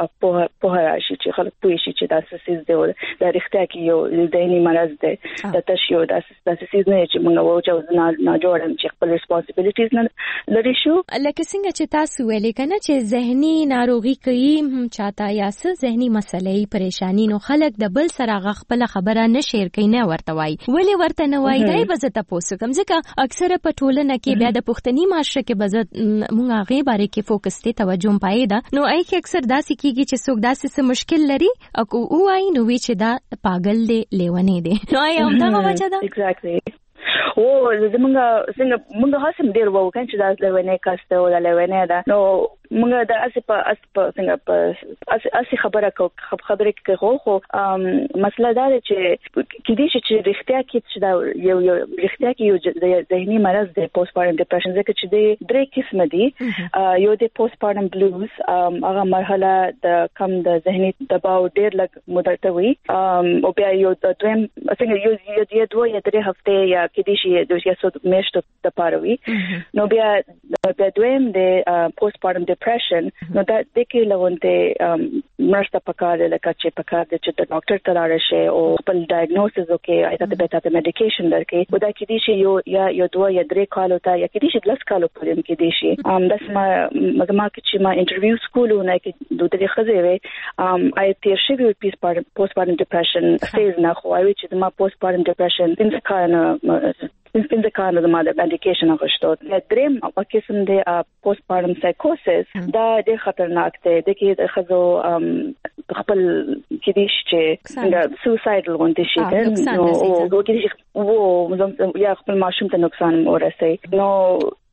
په راشي چې خلک پوه شي چې دا څه دی دا رښتیا کې یو ذهني مرض دی دا تاسو دا څه نه چې موږ وځو نه جوړم چې خپل responsibilities نه لري شو لکه څنګه چې تاسو ویلې کنه چې ذهني ناروغي کوي چاته یا څه ذهني مسلې پریشانی نو خلک د بل سره خپل خبره نه شیر کوي نه ورته وایي ولې ورته نه وایي دای به زه تاسو کوم ځکه اکثره په ټولنه کې بیا د پښتني معاشره کې بزت مونږ هغه باره کې فوکس ته توجه پای دا نو اې کې اکثر داسې کیږي چې څوک داسې څه مشکل لري او وایي نو وی چې دا پاگل دی لیونی دی نو آیا هم دا وجه ده exactly او زمونږ څنګه موږ هڅه ډیر وو کنه چې دا لیونی کاسته او دا لیونی دا نو موږ د اسپه څنګه په اسی خبره کوي خو مسله دا ده چې کدي چې رښتیا کې چې دا یو رښتیا کې یو ذهني مرض دی پوسټ پارټم ډیپریشن ځکه چې د درې قسم دي یو د پوسټ پارټم بلوز هغه مرحله د کم د ذهني دباو ډیر لږ مدته وي او بیا یو د دویم څنګه یو دوه یا درې هفته یا کدي چې د یو څو میاشتو د پاره وي نو بیا دویم د پوسټ پارټم depression نو دا د کې لونته مرسته پکاره لکه چې پکاره چې د ډاکټر ته لاړ شي او خپل ډایګنوسس وکړي ایته به تاسو میډیکیشن درکې ودا کې دي چې یو دوه یا درې کالو ته یا کې دي چې لس کالو پورې کې دي شي داس ما چې ما انټرویو سکولونه کې دوه درې خزې وي آی تیر شي پوسټ پارټم ډیپریشن فیز نه خو وایي چې ما پوسټ پارټم ډیپریشن څنګه کارنه in the kind of the mother medication غشتو د دریم او قسم د پوسټ پارټم سایکوسس دا ډېر خطرناک دی د کې د خزو خپل کې دي چې سوسایډل ونته شي نو او کې دي یا خپل ماشوم ته نقصان ورسي نو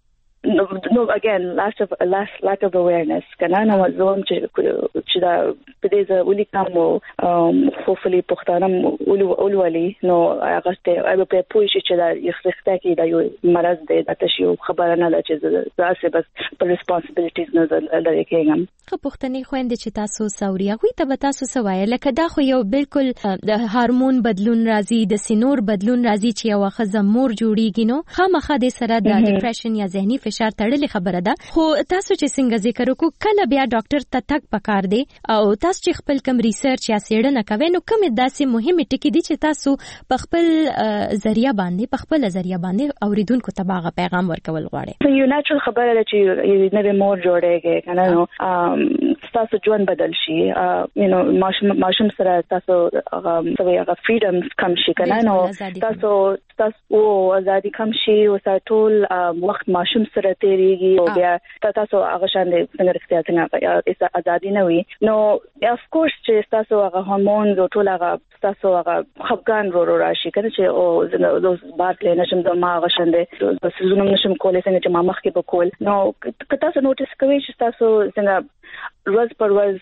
no again lack of awareness کنه نو زوم چې دا په دې ځولي کوم hopefully پښتانه ولولي نو هغه ته په پوه شي چې دا یخته کې دا یو مرض دی دا تاسو خبره نه ده چې زاسه بس په responsibilities نه لري کېږم خو پښتني خويندې چې تاسو سوري هغه ته تاسو سوای لکه دا خو یو بالکل د هورمون بدلون راځي د سینور بدلون راځي چې یو خزه مور جوړیږي نو خامخا د سره د ډیپریشن یا ذهني فشار تړلې خبره ده خو تاسو چې څنګه ذکر وکړو کله بیا ډاکټر ته تک پکار دی او تاسو چې خپل کوم ریسرچ یا سیړنه کوي نو کوم داسې مهمه ټکی دي چې تاسو په خپل ذریعہ باندې اوریدونکو ته باغه پیغام ورکول غواړي یو ناتورل خبره ده چې یو نوې مور جوړیږي کنه نو تاسو ژوند بدل شي ماشوم سره تاسو هغه فریډم کم شي کنه نو تاسو او ازادي کم شي او ټول وخت ماشوم سره تیریږي او بیا تاسو هغه شان د څنګه څنګه ازادي نه وي نو اف کورس چې تاسو هغه هورمون او ټول هغه تاسو هغه خپګان راشي کنه چې او د بار له نشم د ما هغه شان د سيزونم نشم کولای څنګه چې ما مخکې به کول نو که تاسو نوټیس کوئ چې تاسو څنګه روز پر روز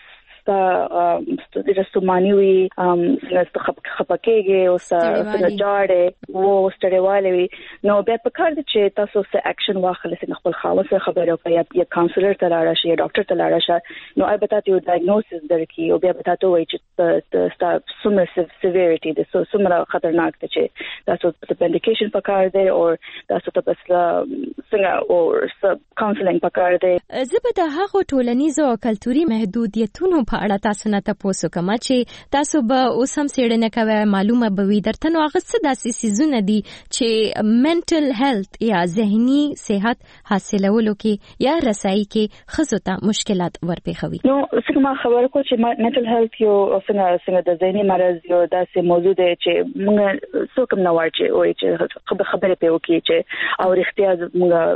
د رسومانی وي څنګه خپکهږي او څنګه جاړي وو ستړیواله وي نو بیا په کار دي چې تاسو څه اکشن واخلئ څنګه خپل خاوند سره خبرې وکړئ یا کاونسلر ته لاړ شئ یا ډاکټر ته لاړ شئ نو البته یو ډایګنوسس درکې او بیا به تاسو وایي چې تاسو څومره سیویریټي ده څومره خطرناک ده چې تاسو ته میډیکیشن پکار دی او تاسو ته بس څنګه او کاونسلینګ پکار دی زبده هغه ټولنیزو او کلتوري محدودیتونو اړه تاسو نه تاسو کوم چې تاسو به اوس هم سیړنه کوي معلومه به وي درته نو هغه څه داسې سيزونه دي چې منټل هیلث یا ذهني صحت حاصلولو کې یا رسایي کې خزو ته مشکلات ورپېښوي نو څنګه ما خبر کو چې منټل هیلث یو څنګه د ذهني مرض یو داسې موضوع دی چې موږ څوک نه واچي او چې خبره په وکي چې او اختیار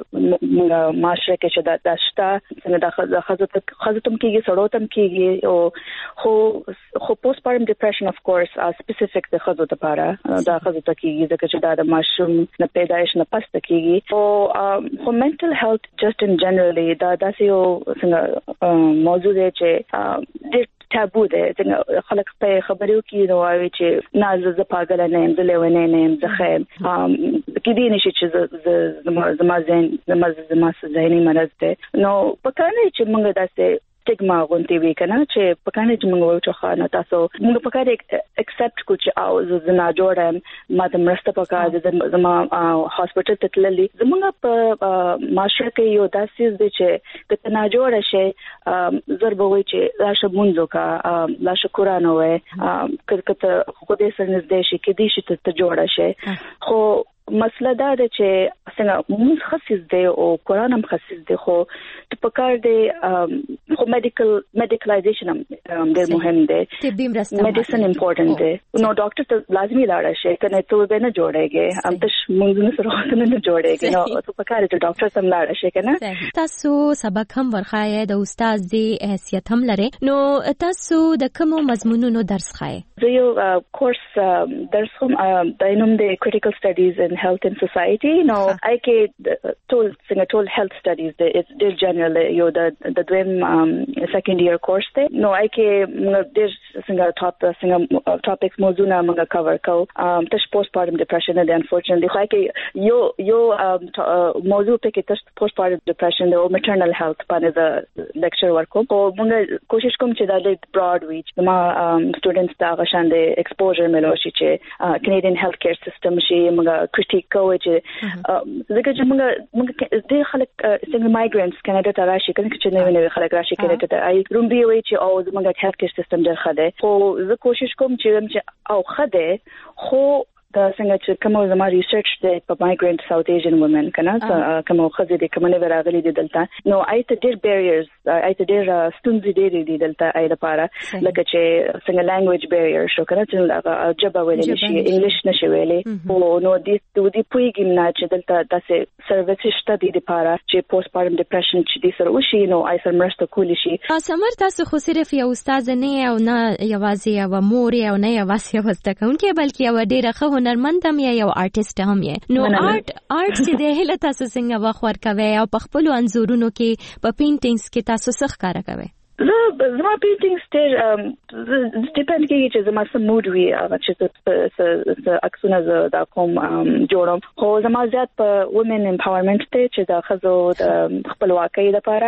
موږ معاشره کې چې دا شته څنګه د خزو تم کېږي سړو تم کېږي خو پوسټ پارټم ډیپریشن اف کورس سپیسیفیک د خزو لپاره دا خزو ته کېږي ځکه چې دا د ماشوم نه پیدایش نه پس ته کېږي خو منټل هیلث جست ان جنرالي دا داسې یو څنګه موضوع دی چې ډېر تابو ده څنګه خلک په خبرو کې نو وايي چې نه زه پاگل نه یم زه لیونی نه یم زه خیر کې دي نشي چې زما ذهني مرض ده نو پکې نه چې موږ داسې سټیګما غونډې وی کنه چې پکانه چې موږ وایو چې خانه تاسو موږ پکاره اکسپټ کو چې او زنا جوړم ما د مرسته پکاره د ما هاسپټل ته تللی زموږ په معاشره کې یو داسې دي چې کته نه جوړ شي ضرب وای چې راشه مونږه کا لاشه قران وای کته خو دې سر نږدې شي کې دې شي ته جوړ شي خو مسله دا ده چې څنګه موږ خصیص دی او قران هم خصیص دی خو په کار دی خو میډیکلایزیشن هم ډېر مهم دی طبي مرسته میډیسن امپورټنت دی نو ډاکټر ته لازمي لاړ شي کنه ته به نه جوړيږي هم تاسو موږ نه سره نه جوړيږي نو په کار دی ډاکټر ته لاړ شي کنه تاسو سبق هم ورخایې د استاد دی حیثیت هم لري نو تاسو د کوم مضمونونو درس خایې زه یو کورس درس هم د نوم دی critical studies in health and society no I get told health studies it's their general yo the dream second year course there no I get there's single topics mozuna manga cover ko tash postpartum depression and unfortunately I get yo mozu pe ke tash postpartum depression or maternal health pan is a lecture work ko manga koshish kom che da broad reach ma students da gashan de exposure melo shi che Canadian healthcare system shi manga critique کوي چې ځکه چې موږ د خلک څنګه مایګرانټس کاناډا ته راشي کنه چې نوې خلک راشي کاناډا ته ای روم دی وی چې او موږ هیلث کیر سیستم ډېر ښه دی خو زه کوشش کوم چې او ښه دی خو دا څنګه چې کوم زما ریسرچ دی په مایګرانټ ساوث ایشین وومن کنه کوم خزه دي کوم نه راغلي دي دلته نو ایت ډېر بیریرز ایت ډېر ستونزې دي دلته ای لپاره لکه چې څنګه لانګویج بیریر شو کنه چې جبا ویل شي انګلیش نشي ویلې او نو دې پویګم نه چې دلته تاسو سرویس شته دي لپاره چې پوسټ پارټم ډیپریشن چې دې سره وشي نو ای سره مرسته کولی شي سمر تاسو خو صرف یو استاد نه او نه یوازې یو مور او نه یوازې وسته کوونکې بلکې یو ډېر ښه هنرمند هم یو آرټیست هم یې نو آرټ چې د هله تاسو څنګه وخت ورکوي او په خپل انځورونو کې په پینټینګز کې تاسو څه ښکارا کوي؟ زما پینټینګز ډېر ډیپند کوي چې زما څه موډ وي چې څه عکسونه زه دا کوم جوړم خو زما زیات په وومن امپاورمنټ ته چې د ښځو د خپلواکۍ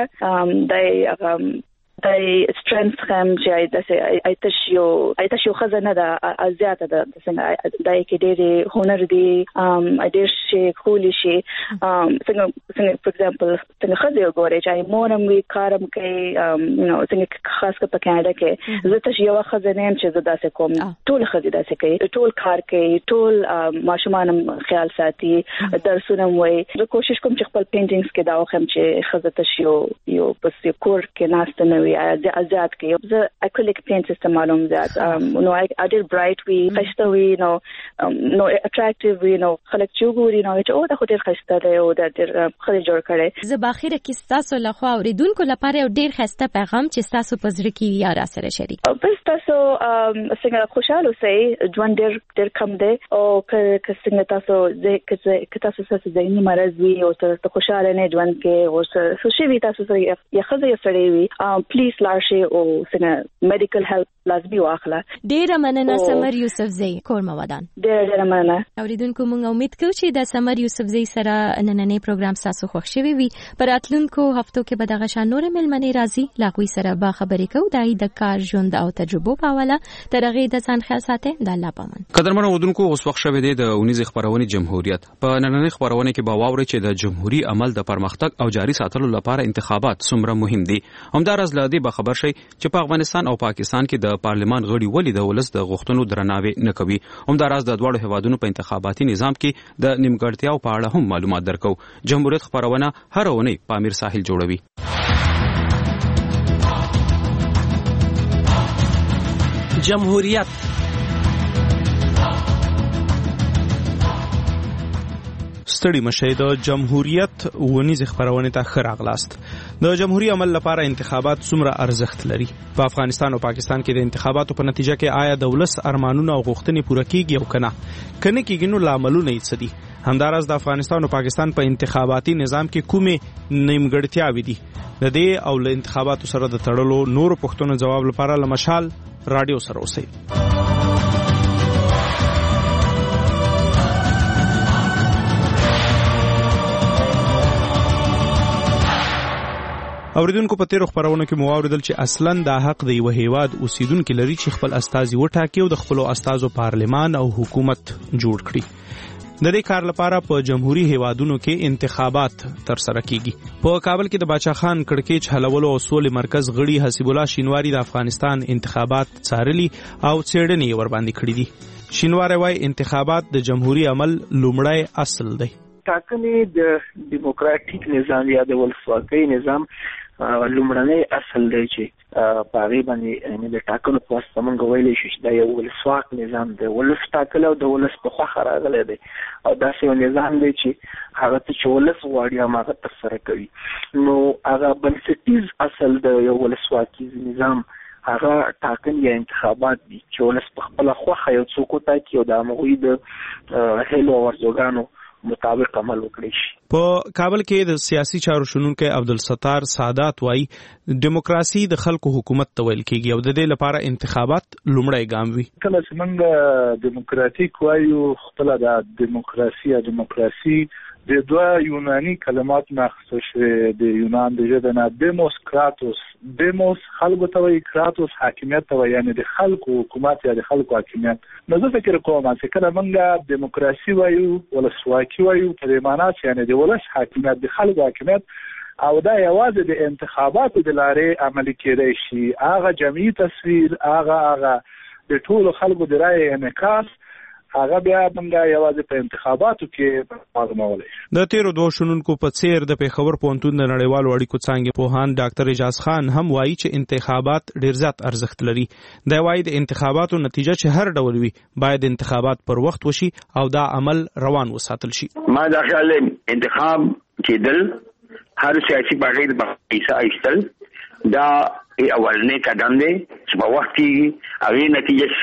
لپاره د strength هم چې ایتشیو خزانه ده زیاته ده څنګه دای کې ډېر هنر دی ډېر شي خولي شي څنګه for example څنګه خزه وګوري چې مورم وی کارم کوي څنګه خاص په کاناډا کې زه تاسو یو خزانه هم چې زدا سه کوم ټول خزه داسې کوي ټول کار کوي ټول ماشومان خیال ساتي درسونه وای زه کوشش کوم چې خپل پینټینګز کې دا وخم چې خزه تاسو یو پس کور کې ناست نه ازاد کې زه اکریلیک پینټ سیستم معلوم زیات نو I did bright وی خسته وی نو اټراکټیو وی نو خلک چې ګوري نو چې او دا خو ډېر خسته دی او دا ډېر خلک جوړ کړي زه باخره کې تاسو له خوا اوریدونکو لپاره یو ډېر خسته پیغام چې تاسو په زړه کې یا را سره شریک بس تاسو څنګه خوشاله اوسئ ژوند ډېر کم دی او که څنګه تاسو تاسو ذهني مرض وي او تاسو خوشاله نه ژوند کې او څه شي وي تاسو یا خزه یا سړی وي پلیز لارشي او څنګه میډیکل هیلپ لازمي واخله. ډیره مننه سمر یوسفزی کورما ودان. ډیره مننه. اوریدونکو موږ امید کوو چې د سمر یوسفزی سره نننې پروګرام تاسو خوښ شوی وي. پر اتلونکو هفتو کې به دغه شان نور ملمنې راځي لاغوي سره با خبرې کوو د کار ژوند او تجربو په حواله ترغه د ځان خیال ساتي د الله پامن. قدرمن اوریدونکو اوس وخت شوه د 19 خبرونه جمهوریت په نننې خبرونه کې به واوري چې د جمهوریت عمل د پرمختګ او جاري ساتلو لپاره انتخابات څومره مهم دي. همدارس لدی به خبر شي چې په افغانستان او پاکستان کې د پارلمان غړي ولې د ولس د غوښتنو درناوی نه کوي. همدارس د دوړو هوادونو په انتخاباتي نظام کې د نیمګړتیاو په اړه هم معلومات درکو. جمهوریت خبرونه هر ونی پامیر ساحل جوړوي. جمهوریت ستړي مشه د جمهوریت ونیز خبرونه ته خراغلاست. د جمهوریت عمل لپاره انتخابات څومره ارزښت لري؟ په افغانستان او پاکستان کې د انتخاباتو په نتیجه کې آیا د ولس ارمانونه او غوښتنې پوره کیږي او کنه کیږي نو لاملونه یې څه دي؟ همدارس د افغانستان او پاکستان په انتخاباتي نظام کې کومې نیمګړتیاوې دي؟ د دې او له انتخاباتو سره د تړلو نور پوښتنو جواب لپاره لمشال رادیو سره اوسئ. اوریدونکو په تیرو خبرونه کې مو اوریدل چې اصلاً دا حق د یو هیواد اوسیدونکو لري چې خپل استازي وټاکي او د خپل استازو پارلمان او حکومت جوړ کړي. د دې کار لپاره په جمهوریت هیوادونو کې انتخابات تر سره کیږي. په کابل کې د باچا خان کړکېچ حلولو او سولې مرکز غړي حسیب الله شینواری د افغانستان انتخابات څارلي او څېړنې ورباندې کړې دي. شینواری وايي انتخابات د جمهوریت عمل لومړی اصل دی. ټاکنې د دیموکراتیک نظام یا د ولسواکۍ نظام لومړنی اصل دی چې پاره باندې د ټاکنو په واسطه موږ ویلی شو چې دا یو ولسواک نظام دی. ولس ټاکل او د ولس په خوښه راغلی دی او داسې یو نظام دی چې هغه ته چې ولس غواړي هماغه ترسره کوي. نو هغه بنسټیز اصل د یو ولسواکي نظام هغه ټاکنې یا انتخابات دي چې ولس په خپله خوښه یو څوک وټاکي او د هغوی د هیلو او ارزوګانو مطابق عمل وکړي شي. په کابل کې د سیاسي چارو شنونکو عبدالستار سادات وايي دیموکراسي د خلکو حکومت ته ویل کېږي او د دې لپاره انتخابات لومړی ګام وي. کله چې موږ دیموکراتیک وایو خپل د دیموکراسي د دوه یوناني کلمات ماخذ شوی د یونان د ژبې نه دیموس کراتوس. دیموس خلکو ته وایي، کراتوس حاکمیت ته وایي، یعنی د خلکو حکومت یا د خلکو حاکمیت. نو زه فکر کوم چې کله موږ دیموکراسي وایو ولسواکي وایو په دې معنا چې یعنی د ولس حاکمیت د خلکو حاکمیت او دا یوازې د انتخاباتو د لارې عملي کېدای شي. هغه جمعي تصویر هغه د ټولو خلکو د رایې انعکاس هغه بیا موږ یوازې په انتخاباتو کې معلومولای شو. د تیرو دوه شنونکو په څیر د پیښور پوهنتون د نړیوالو اړیکو څانګې پوهان ډاکټر اجاز خان هم وایي چې انتخابات ډیر زیات ارزښت لري. دا وایي د انتخاباتو نتیجه چې هر ډول وي باید انتخابات پر وخت وشي او دا عمل روان وساتل شي. ما دا خیال انتخاب کېدل هر سیاسي پارټي د پیسې ایستل دا اولنې قدم دی چې په وخت کې هغه نتیجه څنګه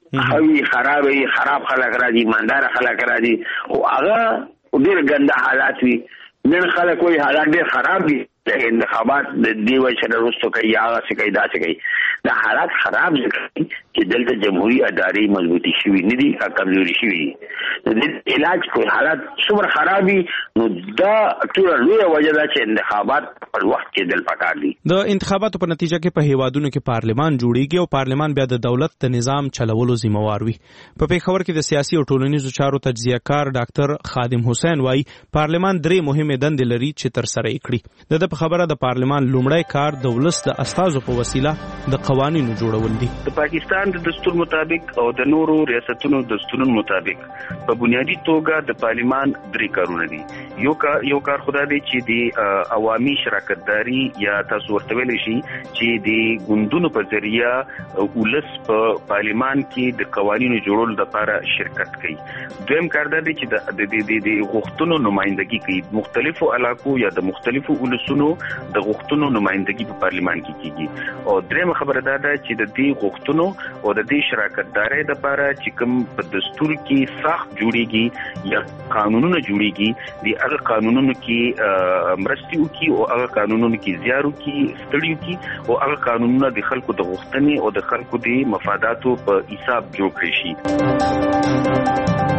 خوي خراب خلک راځي، ایماندار خلک راځي، او هغه ډېر ګنده حالات وي. نن خلک وایي حالات ډېر خراب دي، انتخابات د دې وجه نه وروسته کوي، هغه څه کوي، داسې کوي. دا حالات خراب ځکه چې دلته جمهوریت ادارې مضبوطی شوي نه دي، کمزوري شوي دي. د علاج کوي حالات څومره خراب وي، نو دا ټول لویه وجه ده چې انتخابات پر وخت کې دل پکار دي. د انتخاباتو په نتیجه کې په هیوادونو کې پارلمان جوړیږي او پارلمان بیا د دولت د نظام چلولو ذمہوار وي. په پیښور کې د سیاسي او ټولنیزو چارو تجزیه کار ډاکټر خادم حسین وایي پارلمان درې مهمه دندې لري چې تر سره یې کړي. د خبره د پارلمان لومړی کار د ولس د استازو په وسیله د قوانینو جوړول دي. د پاکستان د دستور مطابق او د نورو ریاستونو د دستورونو مطابق په بنیادی توګه د پارلمان درې کارونه دي. یو کار خدای دی چې د عوامي شراکتداري یا تاسو ورته ویلی شي چې د ګوندونو په ذریعہ ولس په پارلمان کې د قوانینو جوړولو لپاره شرکت کوي. دویم کار دی چې د غوښتنو نمائندګي کوي. مختلفو علاقو یا د مختلفو ولسونو د غوښتنو نمائندګي په پارلمان کې کیږي. او درېمه خبره دا ده چې د دې غوښتنو او د دې شراکتدارۍ لپاره چې کوم په دستور کې سخت جوړیږي یا قانونونه جوړیږي، د هغه قانونونو کې مرستي وکړي او هغه قانونونو کې زیار وکړي، ستړي وکړي او هغه قانونونه د خلکو د غوښتنې او د خلکو د مفاداتو په حساب جوړ کړي شي.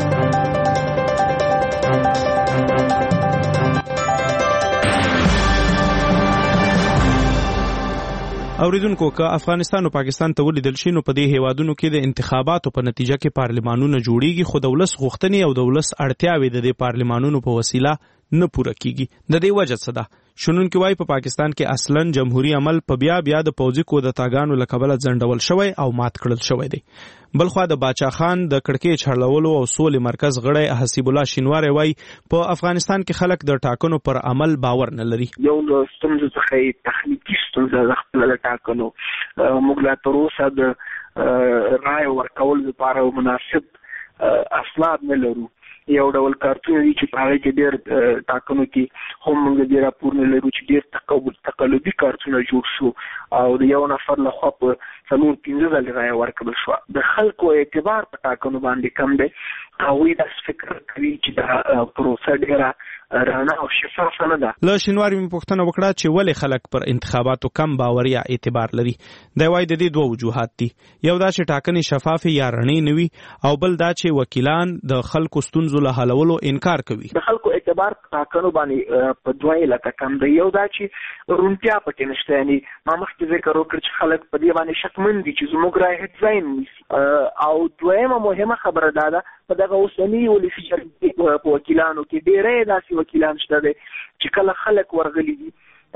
اوریدونکو که افغانستان او پاکستان ته ولیدل شي نو په دې هیوادونو کې د انتخاباتو په نتیجه کې پارلمانونه جوړیږي، خو د ولس غوښتنې او د ولس اړتیاوې د دې پارلمانونو په وسیله نه پوره کیږي. د دې وجه څه ده؟ شنونکي وایي په پاکستان کې اصلاً جمهوریت عمل په بیا د پوځي کودتاګانو له کبله ځنډول شوی او مات کړل شوی دی. بلخوا د باچا خان د کړکۍ چړلولو او سولې مرکز غړی حسیب الله شینواری وایي په افغانستان کې خلک د ټاکنو پر عمل باور نه لري. یو له ستونزو څخه تخنیکي ستونزه ده خپل ټاکنو. موږ لا تر اوسه د رای ورکول لپاره مناسب اسناد نه لرو. یو ډول کارتونه دي چې په هغه کې ډېر ټاکنو کې هم موږ ډېر راپورونه لرو چې ډېر تقلبي کارتونه جوړ شو او د یو نفر لخوا په 4-5 ځله رایه ورکړل شوه. د خلکو اعتبار په ټاکنو باندې کم دی. هغوی داسې فکر کوي چې دا پروسه ډېره رڼه او شفافه نه ده. له شینواري مې پوښتنه وکړه چې ولې خلک پر انتخاباتو کم باور یا اعتبار لري. دی وایي د دې دوه وجوهات دي. یو دا چې ټاکنې شفافې یا رڼې نه وي او بل دا چې وکیلان د خلکو ستونزو له حلولو انکار کوي. د خلکو اعتبار ټاکنو باندې په دوه لکه کم دی. یو دا چې روڼتیا پکې نشته. یعنی ما مخکې ذکر وکړ چې خلک په دې باندې شکمن دي چې زموږ رایه هیڅ ځای نه نیسي. او دویمه مهمه خبره دا ده په دغه اوسني ولسي جرګې په وکیلانو کې ډېری داسې وکیلان شته دي چې کله خلک ورغلي دي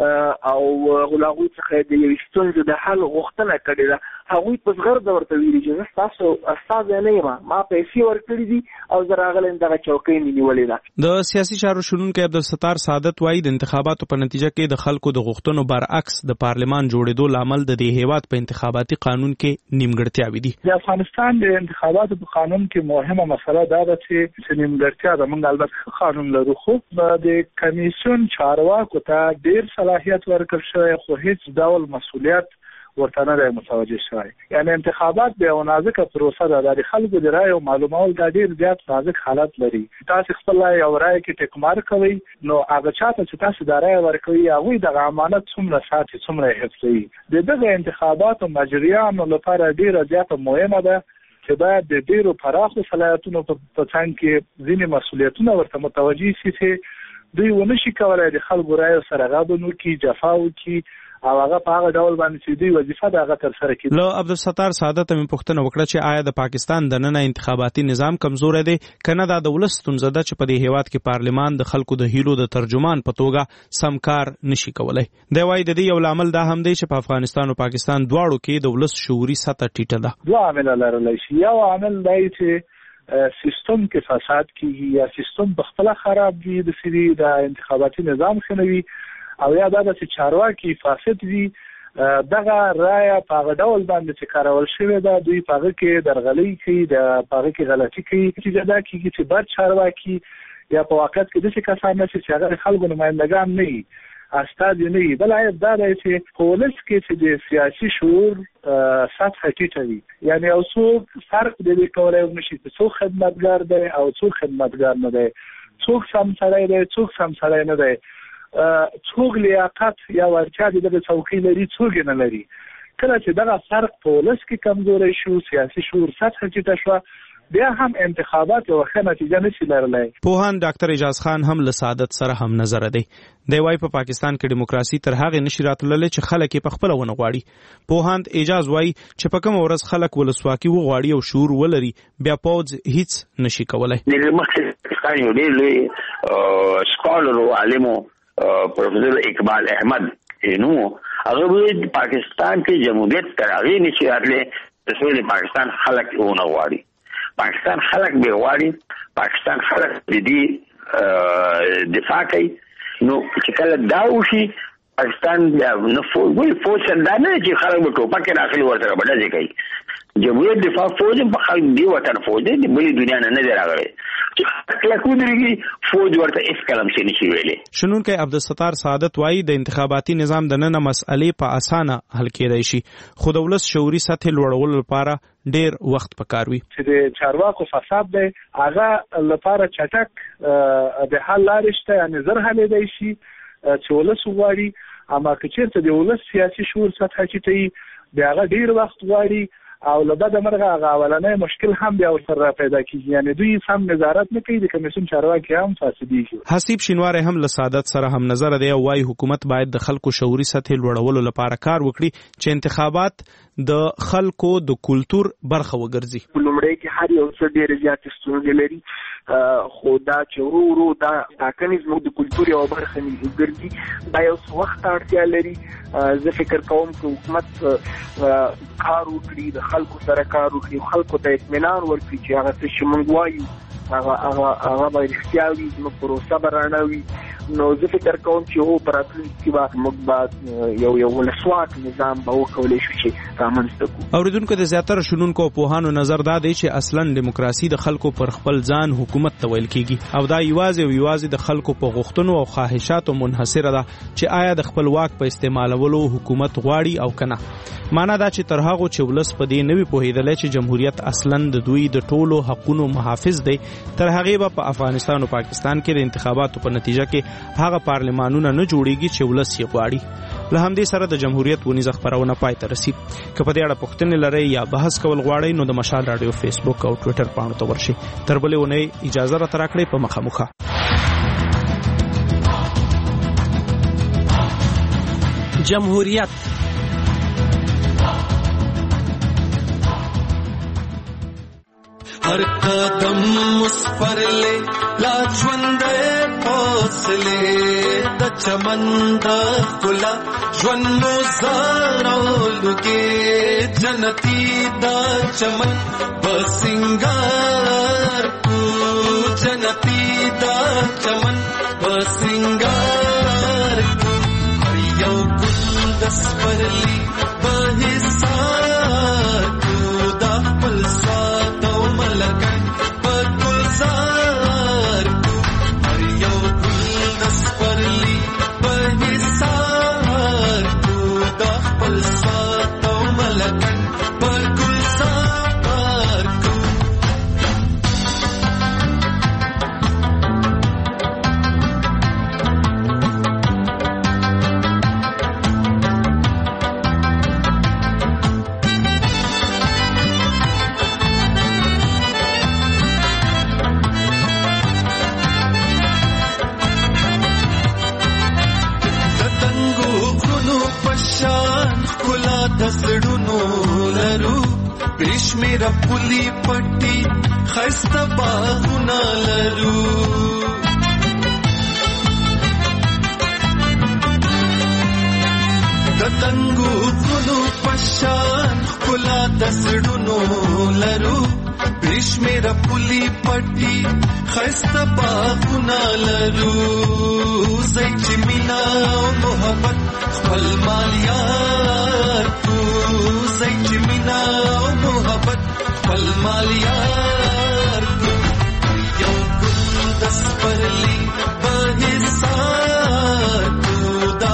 او هغوی څخه د یوې ستونزې د حل غوښتنه کړې ده، هغوی په زغرده ورته ویلي چې زه ستاسو استازی نه یم، ما پیسې ورکړي دي او زه راغلی یم دغه چوکۍ مې نیولې ده. د سیاسي چارو شنونکی عبدالستار سعادت وایي د انتخاباتو په نتیجه کې د خلکو د غوښتنو برعکس د پارلمان جوړېدو لامل د دې هیواد په انتخاباتي قانون کې نیمګړتیاوې دي. د افغانستان د انتخاباتو په قانون کې مهمه مسله دا ده چې نیمګړتیا ده. موږ البته قانون لرو خو د کمیسیون چارواکو ته ډېر صلاحیت ورکړل شوی خو هیڅ ډول مسؤلیت ورته نه دی متوجه شوی. یعنی انتخابات به یو نازکه پروسه ده. د خلکو د رایو معلومول دا ډېر زیات نازک حالت لري. تاسو خپل یو رای کې ټکمار کوئ نو هغه چاته چې تاسو د رای ورکوي هغوی دغه امانت څومره ساتي، څومره حفظوي. د دغه انتخاباتو مجریانو لپاره ډېره زیاته مهمه ده چې باید د ډېرو پراخو صلاحیتونو په څنګ کې ځینې مسؤلیتونه ورته متوجه شي چې دوی ونه شي کولای د خلکو رایو سره غابن وکړي، جفا وکړي او هغه په هغه ډول باندې چې دوی وظیفه د هغه تر سره کړي. له عبدالستار سعادت مې پوښتنه وکړه چې آیا د پاکستان دننه انتخاباتي نظام کمزوری دی که نه دا د ولس ستونزه ده چې په دې هیواد کې پارلمان د خلکو د هیلو د ترجمان په توګه سم کار نشي کولای. دی وایي د دې یو لامل دا هم دی چې په افغانستان او پاکستان دواړو کې د ولس شعوري سطح ټیټه ده. دوه عامل لرلی شي. یو عامل دی چې سیستم کې فساد کیږي یا سیستم په خپل خراب وي، د سری د انتخاباتي نظام خنوي او یا دا چې چارواکي فاسد وي. دغه رایه په هغه ډول باندې چې کارول شوې ده دوی په هغه کې درغلي کوي، په هغه کې غلطي کوي چې دا کیږي چې بد چارواکي یا په واقعیت کې داسې کسان نشي چې هغه خلکو نمایندګان نه وي استاد نه وي. بل عیب دا دی چې پولیس کې چې د سیاسي شعور سطح ټیټه وي، یعنی او څوک فرق دی کولای نشي چې څوک خدمتګار دی او څوک خدمتګار نه دی، څوک سم سړی دی څوک سم سړی نه دی، څوک لیاقت یا ورچا د څوکۍ لري څوک نه لري. کله چې دغه فرق په ولس کې کمزوري شو، سیاسي شعور سطح ټیټه شو، بیا هم انتخابات یو ښه نتیجه نشي لرلی. پوهان ډاکټر اجاز خان هم له سعادت سره هم نظر دی. دی وايي په پاکستان کې دیموکراسي تر هغه نشي راتللی چې خلک په خپل ونه غواړي. پوهان اجاز وايي چې په کوم ورځ خلک ولسواکي وغواړي او شعور ولري، بیا پوز هیڅ نشي کولای. د مخکې یو ډېر لوی سکالر او عالم پروفیسر اقبال احمد نو هغه پاکستان کې جمهوریت تر هغه نشي راتلی چې پاکستان خلک ونه غواړي. پاکستان خلک به غواړي، پاکستان خلک دې دفاع کوي. نو چې کله دا وشي پاکستان نو فوج سردار نه چې خلک به ټوپک راخلي ورسره بدل کوي. جمهوریت دفاع فوج په خلک دی وطن فوج دی بلې دنیا نه دی راغلی چې کله کودريږي فوج ورته اس کلم شي نشي ویلي. شنونکو عبدالستار سعادت وايي د انتخاباتي نظام د نن مسئلې په اسانه حل کېدای شي، خو د ولس شعوري سطح لوړولو لپاره ډیر وخت پکار وي. چې د چارواکو فساد دی هغه لپاره چټک د حل لارې شته، یعنی زر حلېدای شي چې ولس وغواړي. اما که چېرته د ولس سیاسي شعور سطح ټیټه وي بیا هغه ډیر وخت غواړي او له بده مرغه هغه اولنی مشکل هم بیا ورسره پیدا کېږي، یعنی دوی سم نظارت نه کوي، د کمیسیون چارواکي هم فاسدېږي. حسیب شینواری هم له سعادت سره هم نظر دی او وايي حکومت باید د خلکو شعوري سطح لوړولو لپاره کار وکړي چې انتخابات د خلکو د کلتور برخه وګرځي. لومړی کې هر یو څه ډېر زیات ستونزې لري، خو دا چې ورو دا ټاکنې زموږ د کلتور یوه برخه ګرځي، دا یو څه وخت اړتیا لري. زه فکر کوم چې حکومت کار وکړي، د خلکو سره کار وکړي، خلکو ته اطمینان ورکړي چې هغه څه چې موږ وایو هغه به رښتیا وي، زموږ پروسه به رڼه وي. نو زه فکر کوم چې هو په راتلونکي کې به موږ به یو ولسواک نظام به وکولی شو چې رامنځته کړو. اورېدونکو د زیاتره شنونکو او پوهانو نظر دا دی چې اصلا دیموکراسي د خلکو پر خپل ځان حکومت ته ویل کېږي او دا یوازې د خلکو په غوښتنو او خواهشاتو منحصره ده چې آیا د خپل واک په استعمالولو حکومت غواړي او کنه. معنا دا چې تر هغه چې ولس په دې نوي پوهېدلی چې جمهوریت اصلا د دوی د ټولو حقونو محافظ دی، تر هغې به په افغانستان او پاکستان کې د انتخاباتو په نتیجه کې هغه پارلمانونه نه جوړیږي چې ولس یې غواړي. له همدې سره د جمهوریت ونیزه خپرونه پای ته رسي. که په دې اړه پوښتنې لرئ یا بحث کول غواړئ نو د مشال راډیو فیسبوک او ټویټر پاڼو ته ورشئ. تر بلې اونۍ اجازه راته راکړئ په مخامخه. جمهوریت हर कदम उस पर ले लाजवंदे फौसले द चमंदा खुला ज्वनो ज़ारोलुगे जनती दा चमन बसिंगार तू जनती दा चमन बसिंगार हर यौ गुंदस पर ली बहिसार तू दा पलसा लकन पर गुलजार हर यौ गुलदस पर ली बहिसार तू दखल सातो मलकन पर गुलजार तू दसड़ुनो लरू पेशमेरा पुली पट्टी खस्ता बागुना लरू दतंगू गुनु पशान खुला दसड़ुनो लरू पेशमेरा पुली पट्टी खस्ता बागुना लरू ज़ैचिमिना मोहब्बत खल मालियार तू ज़ैचिमिना मोहब्बत खल मालियार तू यौ गुलदस पर ली बहिसार तू दा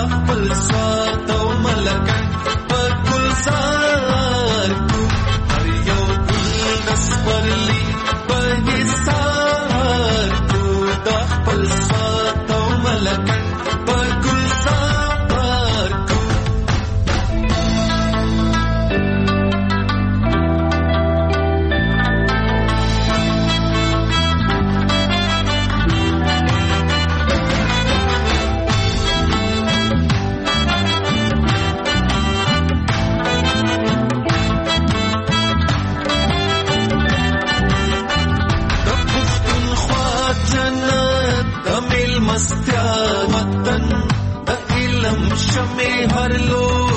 शमे हर लो